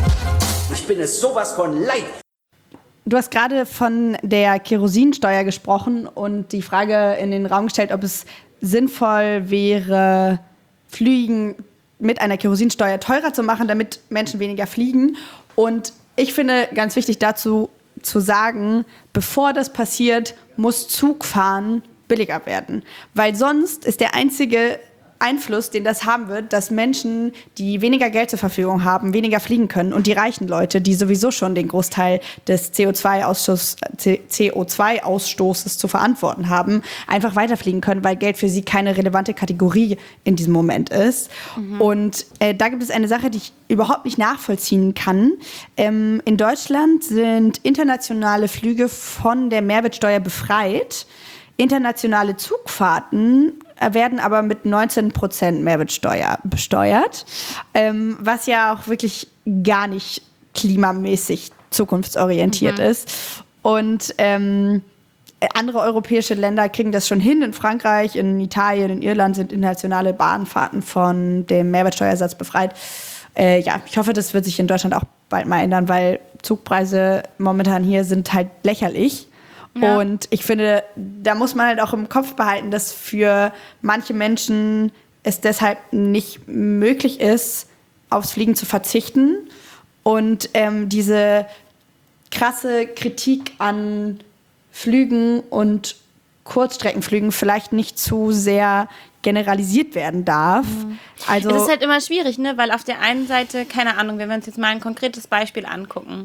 Ich bin es sowas von leid. Du hast gerade von der Kerosinsteuer gesprochen und die Frage in den Raum gestellt, ob es sinnvoll wäre, Flügen mit einer Kerosinsteuer teurer zu machen, damit Menschen weniger fliegen. Und ich finde ganz wichtig dazu zu sagen, bevor das passiert, muss Zugfahren billiger werden. Weil sonst ist der einzige Einfluss, den das haben wird, dass Menschen, die weniger Geld zur Verfügung haben, weniger fliegen können und die reichen Leute, die sowieso schon den Großteil des C O zwei Ausstoß, C O zwei Ausstoßes zu verantworten haben, einfach weiterfliegen können, weil Geld für sie keine relevante Kategorie in diesem Moment ist. Mhm. Und äh, da gibt es eine Sache, die ich überhaupt nicht nachvollziehen kann. Ähm, in Deutschland sind internationale Flüge von der Mehrwertsteuer befreit. Internationale Zugfahrten werden aber mit neunzehn Prozent Mehrwertsteuer besteuert, ähm, was ja auch wirklich gar nicht klimamäßig zukunftsorientiert mhm. ist. Und ähm, andere europäische Länder kriegen das schon hin. In Frankreich, in Italien, in Irland sind internationale Bahnfahrten von dem Mehrwertsteuersatz befreit. Äh, ja, ich hoffe, das wird sich in Deutschland auch bald mal ändern, weil Zugpreise momentan hier sind halt lächerlich. Ja. Und ich finde, da muss man halt auch im Kopf behalten, dass für manche Menschen es deshalb nicht möglich ist, aufs Fliegen zu verzichten. Und ähm, diese krasse Kritik an Flügen und Kurzstreckenflügen vielleicht nicht zu sehr generalisiert werden darf. Mhm. Also das ist halt immer schwierig, ne? Weil auf der einen Seite, keine Ahnung, wenn wir uns jetzt mal ein konkretes Beispiel angucken,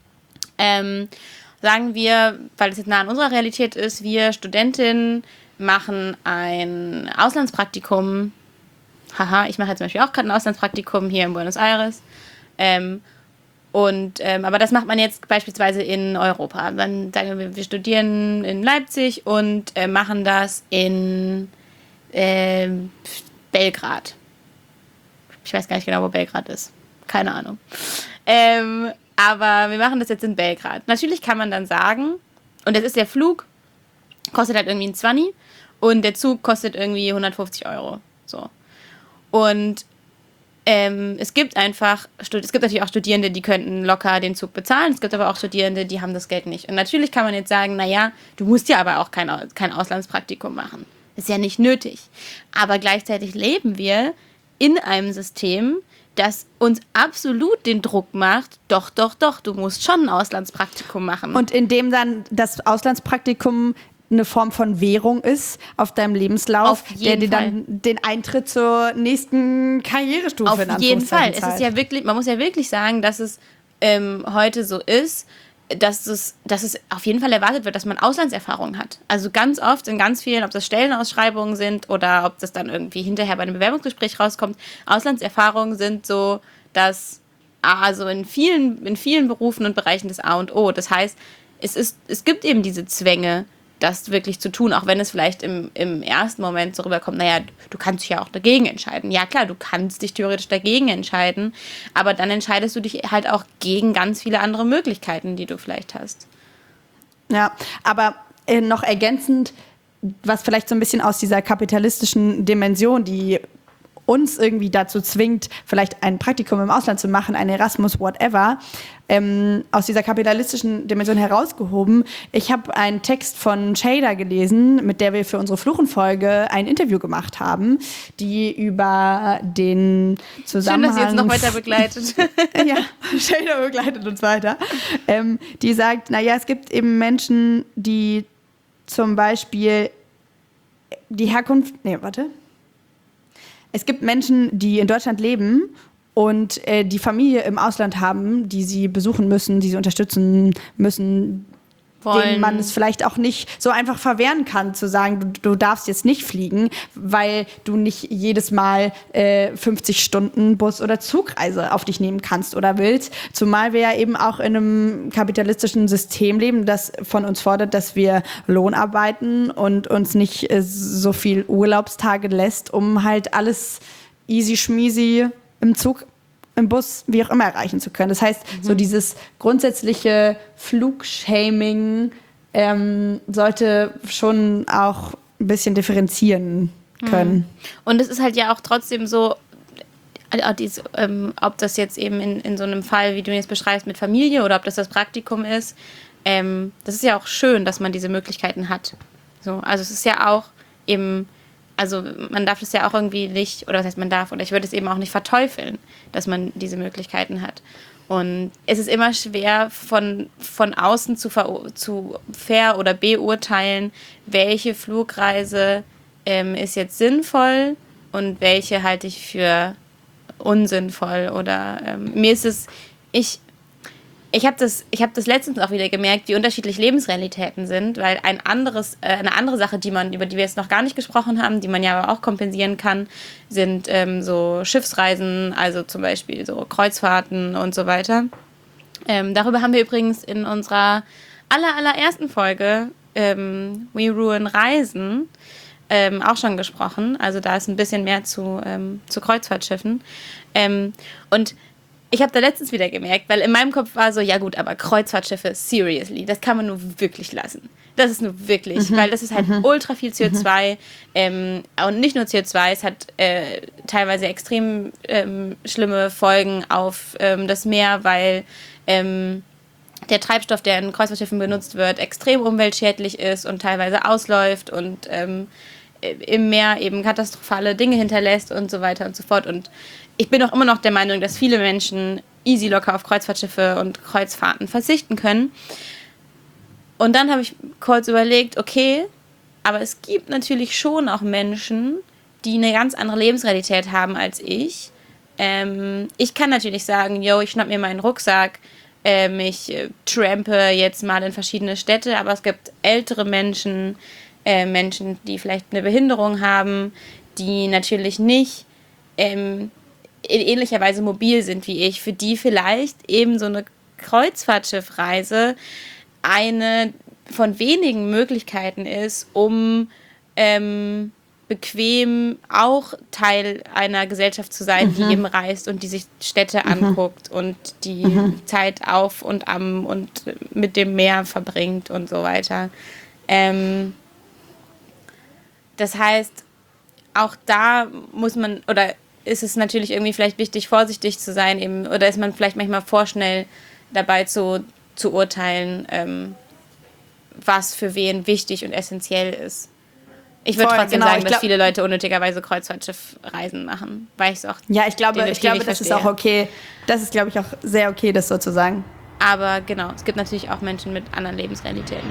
ähm, sagen wir, weil es jetzt nah an unserer Realität ist, wir Studentinnen machen ein Auslandspraktikum. Haha, ich mache jetzt zum Beispiel auch gerade ein Auslandspraktikum hier in Buenos Aires. Ähm, und, ähm, aber das macht man jetzt beispielsweise in Europa. Dann sagen wir, wir studieren in Leipzig und äh, machen das in äh, Belgrad. Ich weiß gar nicht genau, wo Belgrad ist. Keine Ahnung. Ähm, aber wir machen das jetzt in Belgrad. Natürlich kann man dann sagen, und das ist der Flug, kostet halt irgendwie ein Zwanni und der Zug kostet irgendwie hundertfünfzig Euro. So. Und ähm, es gibt einfach, es gibt natürlich auch Studierende, die könnten locker den Zug bezahlen. Es gibt aber auch Studierende, die haben das Geld nicht. Und natürlich kann man jetzt sagen, naja, du musst ja aber auch kein, kein Auslandspraktikum machen. Ist ja nicht nötig. Aber gleichzeitig leben wir in einem System, das uns absolut den Druck macht, doch, doch, doch, du musst schon ein Auslandspraktikum machen. Und indem dann das Auslandspraktikum eine Form von Währung ist auf deinem Lebenslauf, Auf jeden der dir Fall. dann den Eintritt zur nächsten Karrierestufe Auf in jeden Fall. Es zahlt. ist ja wirklich, man muss ja wirklich sagen, dass es ähm, heute so ist, dass es, dass es auf jeden Fall erwartet wird, dass man Auslandserfahrung hat. Also ganz oft in ganz vielen, ob das Stellenausschreibungen sind oder ob das dann irgendwie hinterher bei einem Bewerbungsgespräch rauskommt, Auslandserfahrungen sind so, dass also in vielen, in vielen Berufen und Bereichen das A und O. Das heißt, es ist, es gibt eben diese Zwänge, das wirklich zu tun, auch wenn es vielleicht im, im ersten Moment so rüberkommt, naja, du kannst dich ja auch dagegen entscheiden. Ja klar, du kannst dich theoretisch dagegen entscheiden, aber dann entscheidest du dich halt auch gegen ganz viele andere Möglichkeiten, die du vielleicht hast. Ja, aber äh, noch ergänzend, was vielleicht so ein bisschen aus dieser kapitalistischen Dimension, die uns irgendwie dazu zwingt, vielleicht ein Praktikum im Ausland zu machen, ein Erasmus, whatever, ähm, aus dieser kapitalistischen Dimension herausgehoben. Ich habe einen Text von Shader gelesen, mit der wir für unsere Fluchenfolge ein Interview gemacht haben, die über den Zusammenhang... Schön, dass ihr jetzt noch weiter begleitet. Ja, Shader begleitet uns weiter. Ähm, die sagt, naja, es gibt eben Menschen, die zum Beispiel die Herkunft... Nee, warte... Es gibt Menschen, die in Deutschland leben und äh, die Familie im Ausland haben, die sie besuchen müssen, die sie unterstützen müssen, Wollen. denen man es vielleicht auch nicht so einfach verwehren kann, zu sagen, du, du darfst jetzt nicht fliegen, weil du nicht jedes Mal äh, fünfzig Stunden Bus- oder Zugreise auf dich nehmen kannst oder willst. Zumal wir ja eben auch in einem kapitalistischen System leben, das von uns fordert, dass wir Lohn arbeiten und uns nicht äh, so viel Urlaubstage lässt, um halt alles easy schmeasy im Zug, im Bus, wie auch immer, erreichen zu können. Das heißt, mhm. so dieses grundsätzliche Flugshaming ähm, sollte schon auch ein bisschen differenzieren können. Mhm. Und es ist halt ja auch trotzdem so, äh, dies, ähm, ob das jetzt eben in, in so einem Fall, wie du jetzt beschreibst, mit Familie oder ob das das Praktikum ist, ähm, das ist ja auch schön, dass man diese Möglichkeiten hat. So, also es ist ja auch eben... Also man darf das ja auch irgendwie nicht, oder was heißt man darf, oder ich würde es eben auch nicht verteufeln, dass man diese Möglichkeiten hat. Und es ist immer schwer von, von außen zu, ver, zu ver- oder beurteilen, welche Flugreise ähm, ist jetzt sinnvoll und welche halte ich für unsinnvoll. Oder ähm, mir ist es, ich... Ich habe das, ich hab das letztens auch wieder gemerkt, wie unterschiedlich Lebensrealitäten sind, weil ein anderes, äh, eine andere Sache, die man, über die wir jetzt noch gar nicht gesprochen haben, die man ja aber auch kompensieren kann, sind ähm, so Schiffsreisen, also zum Beispiel so Kreuzfahrten und so weiter. Ähm, darüber haben wir übrigens in unserer aller, allerersten Folge ähm, We Ruin Reisen ähm, auch schon gesprochen. Also da ist ein bisschen mehr zu, ähm, zu Kreuzfahrtschiffen. Ähm, und ich habe da letztens wieder gemerkt, weil in meinem Kopf war so, ja gut, aber Kreuzfahrtschiffe, seriously, das kann man nur wirklich lassen. Das ist nur wirklich, mhm. weil das ist halt mhm. ultra viel C O zwei ähm, und nicht nur C O zwei, es hat äh, teilweise extrem ähm, schlimme Folgen auf ähm, das Meer, weil ähm, der Treibstoff, der in Kreuzfahrtschiffen benutzt wird, extrem umweltschädlich ist und teilweise ausläuft und ähm, im Meer eben katastrophale Dinge hinterlässt und so weiter und so fort. Und ich bin auch immer noch der Meinung, dass viele Menschen easy locker auf Kreuzfahrtschiffe und Kreuzfahrten verzichten können. Und dann habe ich kurz überlegt, okay, aber es gibt natürlich schon auch Menschen, die eine ganz andere Lebensrealität haben als ich. Ähm, ich kann natürlich sagen, yo, ich schnapp mir meinen Rucksack, ähm, ich äh, trampe jetzt mal in verschiedene Städte, aber es gibt ältere Menschen, äh, Menschen, die vielleicht eine Behinderung haben, die natürlich nicht ähm, in ähnlicher Weise mobil sind wie ich, für die vielleicht eben so eine Kreuzfahrtschiffreise eine von wenigen Möglichkeiten ist, um ähm, bequem, auch Teil einer Gesellschaft zu sein, mhm. die eben reist und die sich Städte mhm. anguckt und die mhm. Zeit auf und am und mit dem Meer verbringt und so weiter. Ähm, das heißt, auch da muss man, oder ist es natürlich irgendwie vielleicht wichtig, vorsichtig zu sein, eben, oder ist man vielleicht manchmal vorschnell dabei zu, zu urteilen, ähm, was für wen wichtig und essentiell ist. Ich würde trotzdem genau, sagen, dass glaub, viele Leute unnötigerweise Kreuzfahrtschiffreisen machen, weil ich es auch Ja, ich glaube, ich glaube das verstehe. Ist auch okay. Das ist, glaube ich, auch sehr okay, das so zu sagen. Aber genau, es gibt natürlich auch Menschen mit anderen Lebensrealitäten.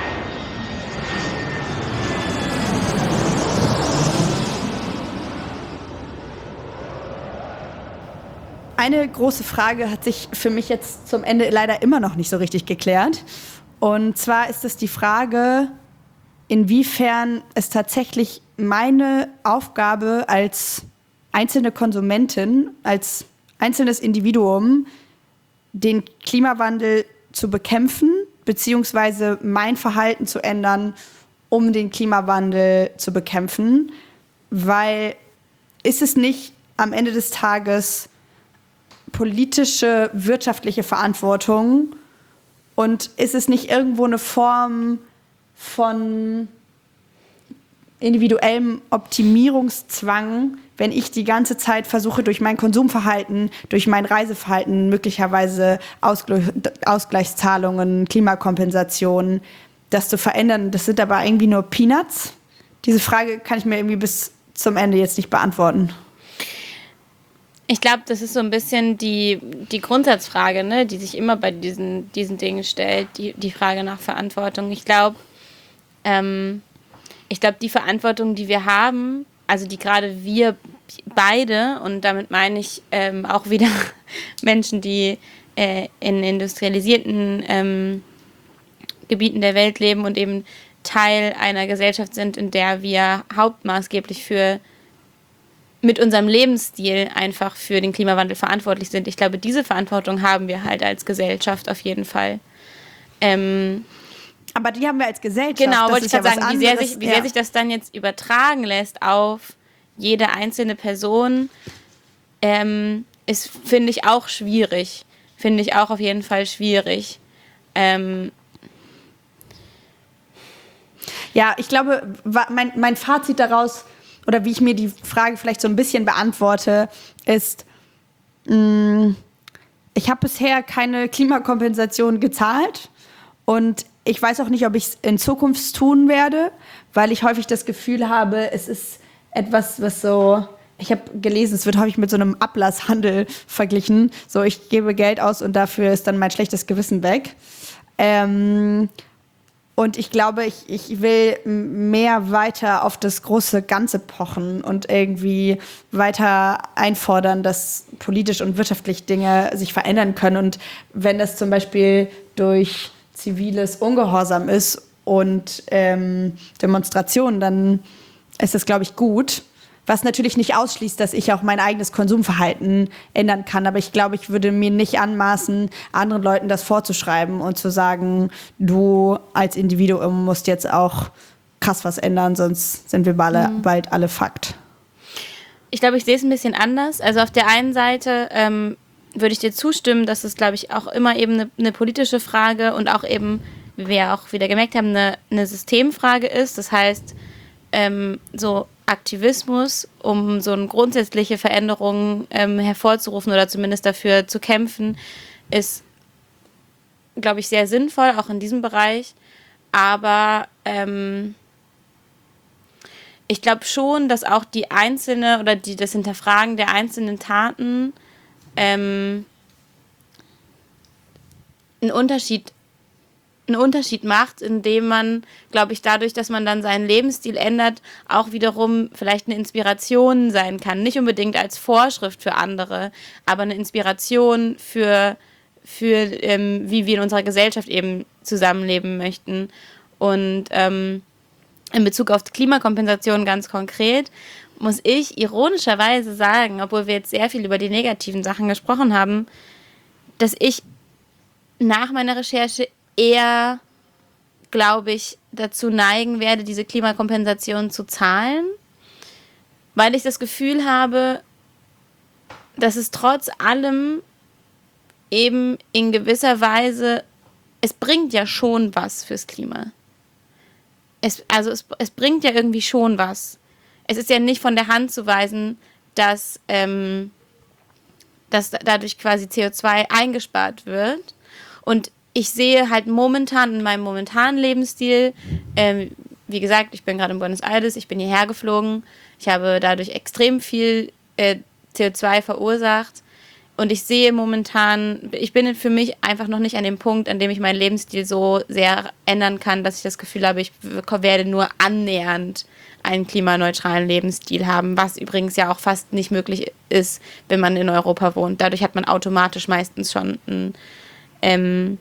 Eine große Frage hat sich für mich jetzt zum Ende leider immer noch nicht so richtig geklärt. Und zwar ist es die Frage, inwiefern es tatsächlich meine Aufgabe als einzelne Konsumentin, als einzelnes Individuum, den Klimawandel zu bekämpfen, beziehungsweise mein Verhalten zu ändern, um den Klimawandel zu bekämpfen. Weil ist es nicht am Ende des Tages politische, wirtschaftliche Verantwortung und ist es nicht irgendwo eine Form von individuellem Optimierungszwang, wenn ich die ganze Zeit versuche, durch mein Konsumverhalten, durch mein Reiseverhalten möglicherweise Ausgleich, Ausgleichszahlungen, Klimakompensationen, das zu verändern. Das sind aber irgendwie nur Peanuts. Diese Frage kann ich mir irgendwie bis zum Ende jetzt nicht beantworten. Ich glaube, das ist so ein bisschen die, die Grundsatzfrage, ne, die sich immer bei diesen, diesen Dingen stellt, die, die Frage nach Verantwortung. Ich glaube, ähm, ich glaube, die Verantwortung, die wir haben, also die gerade wir beide, und damit meine ich ähm, auch wieder Menschen, die äh, in industrialisierten ähm, Gebieten der Welt leben und eben Teil einer Gesellschaft sind, in der wir hauptmaßgeblich für mit unserem Lebensstil einfach für den Klimawandel verantwortlich sind. Ich glaube, diese Verantwortung haben wir halt als Gesellschaft auf jeden Fall. Ähm, Aber die haben wir als Gesellschaft. Genau, das wollte ich ja gerade sagen, wie sehr, anderes, sich, wie ja. sehr sich das dann jetzt übertragen lässt auf jede einzelne Person, ähm, ist, finde ich, auch schwierig. Finde ich auch auf jeden Fall schwierig. Ähm, ja, ich glaube, mein, mein Fazit daraus, oder wie ich mir die Frage vielleicht so ein bisschen beantworte, ist, mh, ich habe bisher keine Klimakompensation gezahlt und ich weiß auch nicht, ob ich es in Zukunft tun werde, weil ich häufig das Gefühl habe, es ist etwas, was so, ich habe gelesen, es wird häufig mit so einem Ablasshandel verglichen. So, ich gebe Geld aus und dafür ist dann mein schlechtes Gewissen weg. Ähm, Und ich glaube, ich, ich will mehr weiter auf das große Ganze pochen und irgendwie weiter einfordern, dass politisch und wirtschaftlich Dinge sich verändern können. Und wenn das zum Beispiel durch ziviles Ungehorsam ist und ähm, Demonstrationen, dann ist das, glaube ich, gut. Was natürlich nicht ausschließt, dass ich auch mein eigenes Konsumverhalten ändern kann. Aber ich glaube, ich würde mir nicht anmaßen, anderen Leuten das vorzuschreiben und zu sagen, du als Individuum musst jetzt auch krass was ändern, sonst sind wir bald, mhm. bald alle fucked. Ich glaube, ich sehe es ein bisschen anders. Also auf der einen Seite ähm, würde ich dir zustimmen, dass es, glaube ich, auch immer eben eine, eine politische Frage und auch eben, wie wir ja auch wieder gemerkt haben, eine, eine Systemfrage ist. Das heißt, ähm, so Aktivismus, um so eine grundsätzliche Veränderung ähm, hervorzurufen oder zumindest dafür zu kämpfen, ist, glaube ich, sehr sinnvoll, auch in diesem Bereich. Aber ähm, ich glaube schon, dass auch die einzelne oder die, das Hinterfragen der einzelnen Taten ähm, einen Unterschied einen Unterschied macht, indem man, glaube ich, dadurch, dass man dann seinen Lebensstil ändert, auch wiederum vielleicht eine Inspiration sein kann. Nicht unbedingt als Vorschrift für andere, aber eine Inspiration für, für ähm, wie wir in unserer Gesellschaft eben zusammenleben möchten. Und ähm, in Bezug auf die Klimakompensation ganz konkret muss ich ironischerweise sagen, obwohl wir jetzt sehr viel über die negativen Sachen gesprochen haben, dass ich nach meiner Recherche eher, glaube ich, dazu neigen werde, diese Klimakompensation zu zahlen. weil ich das Gefühl habe, dass es trotz allem eben in gewisser Weise, es bringt ja schon was fürs Klima. Es, also es, es bringt ja irgendwie schon was. Es ist ja nicht von der Hand zu weisen, dass, ähm, dass dadurch quasi C O zwei eingespart wird. Und ich sehe halt momentan in meinem momentanen Lebensstil, ähm, wie gesagt, ich bin gerade in Buenos Aires, ich bin hierher geflogen, ich habe dadurch extrem viel äh, C O zwei verursacht und ich sehe momentan, ich bin für mich einfach noch nicht an dem Punkt, an dem ich meinen Lebensstil so sehr ändern kann, dass ich das Gefühl habe, ich werde nur annähernd einen klimaneutralen Lebensstil haben, was übrigens ja auch fast nicht möglich ist, wenn man in Europa wohnt. Dadurch hat man automatisch meistens schon einen ähm,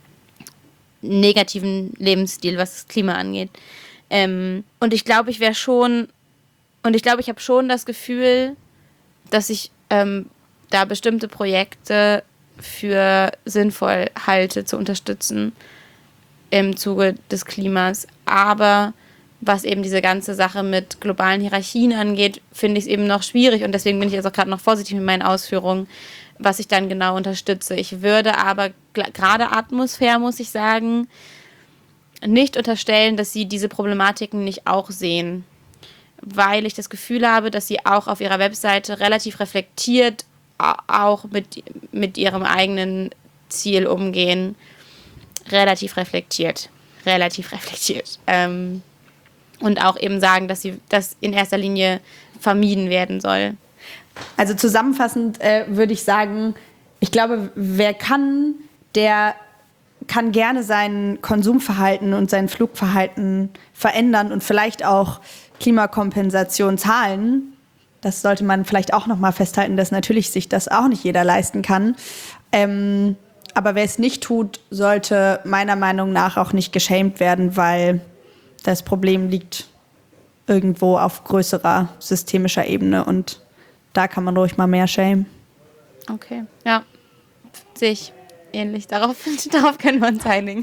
negativen Lebensstil, was das Klima angeht. Ähm, und ich glaube, ich wäre schon, und ich glaube, ich habe schon das Gefühl, dass ich ähm, da bestimmte Projekte für sinnvoll halte, zu unterstützen im Zuge des Klimas. Aber was eben diese ganze Sache mit globalen Hierarchien angeht, finde ich es eben noch schwierig. Und deswegen bin ich jetzt auch gerade noch vorsichtig mit meinen Ausführungen, was ich dann genau unterstütze. Ich würde aber gerade Atmosphäre, muss ich sagen, nicht unterstellen, dass sie diese Problematiken nicht auch sehen. Weil ich das Gefühl habe, dass sie auch auf ihrer Webseite relativ reflektiert auch mit, mit ihrem eigenen Ziel umgehen. Relativ reflektiert. Relativ reflektiert. Ähm, und auch eben sagen, dass sie das in erster Linie vermieden werden soll. Also zusammenfassend äh, würde ich sagen, ich glaube, wer kann, der kann gerne sein Konsumverhalten und sein Flugverhalten verändern und vielleicht auch Klimakompensation zahlen. Das sollte man vielleicht auch noch mal festhalten, dass natürlich sich das auch nicht jeder leisten kann. Ähm, aber wer es nicht tut, sollte meiner Meinung nach auch nicht geschämt werden, weil das Problem liegt irgendwo auf größerer systemischer Ebene und da kann man ruhig mal mehr schämen. Okay, ja, sehe ich ähnlich. Darauf, darauf können wir uns einigen.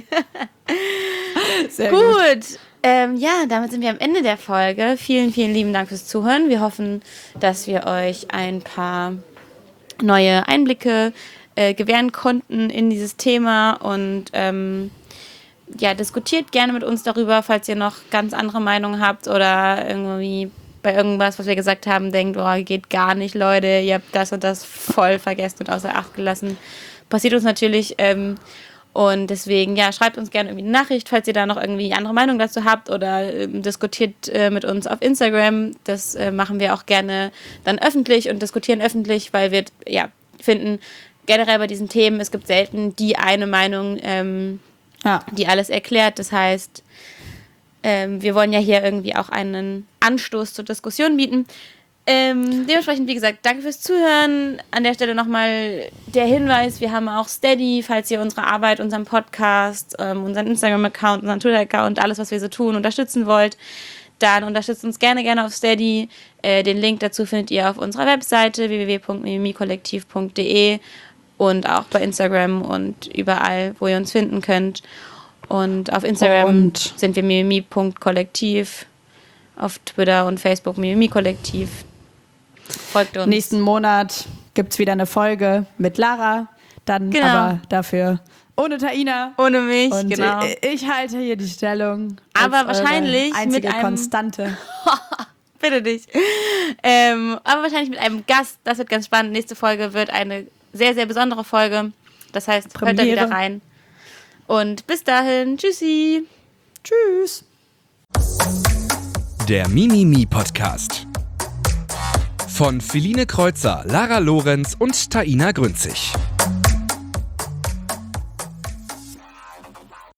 Sehr gut. gut. Ähm, ja, damit sind wir am Ende der Folge. Vielen, vielen lieben Dank fürs Zuhören. Wir hoffen, dass wir euch ein paar neue Einblicke äh, gewähren konnten in dieses Thema und ähm, ja, diskutiert gerne mit uns darüber, falls ihr noch ganz andere Meinungen habt oder irgendwie bei irgendwas, was wir gesagt haben, denkt, oh, geht gar nicht, Leute, ihr habt das und das voll vergessen und außer Acht gelassen. Passiert uns natürlich ähm, und deswegen, ja, schreibt uns gerne irgendwie eine Nachricht, falls ihr da noch irgendwie andere Meinung dazu habt oder ähm, diskutiert äh, mit uns auf Instagram. Das äh, machen wir auch gerne dann öffentlich und diskutieren öffentlich, weil wir, ja, finden generell bei diesen Themen, es gibt selten die eine Meinung, ähm, ja. die alles erklärt. Das heißt, ähm, wir wollen ja hier irgendwie auch einen Anstoß zur Diskussion bieten. Ähm, dementsprechend, wie gesagt, danke fürs Zuhören. An der Stelle nochmal der Hinweis, wir haben auch Steady, falls ihr unsere Arbeit, unseren Podcast, ähm, unseren Instagram-Account, unseren Twitter-Account, alles, was wir so tun, unterstützen wollt, dann unterstützt uns gerne, gerne auf Steady. Äh, den Link dazu findet ihr auf unserer Webseite w w w punkt mimikollektiv punkt d e und auch bei Instagram und überall, wo ihr uns finden könnt. Und auf Instagram und sind wir mimimi punkt kollektiv, auf Twitter und Facebook mimimi-kollektiv. Folgt uns. Nächsten Monat gibt es wieder eine Folge mit Lara, dann genau. Aber dafür ohne Taina. Ohne mich, und genau. Ich halte hier die Stellung. Aber wahrscheinlich einzige mit einem Konstante. Bitte nicht. Ähm, aber wahrscheinlich mit einem Gast. Das wird ganz spannend. Nächste Folge wird eine sehr, sehr besondere Folge. Das heißt, Premiere. Hört da wieder rein. Und bis dahin, tschüssi. Tschüss. Der Mimimi-Podcast. Von Feline Kreuzer, Lara Lorenz und Taina Grünzig.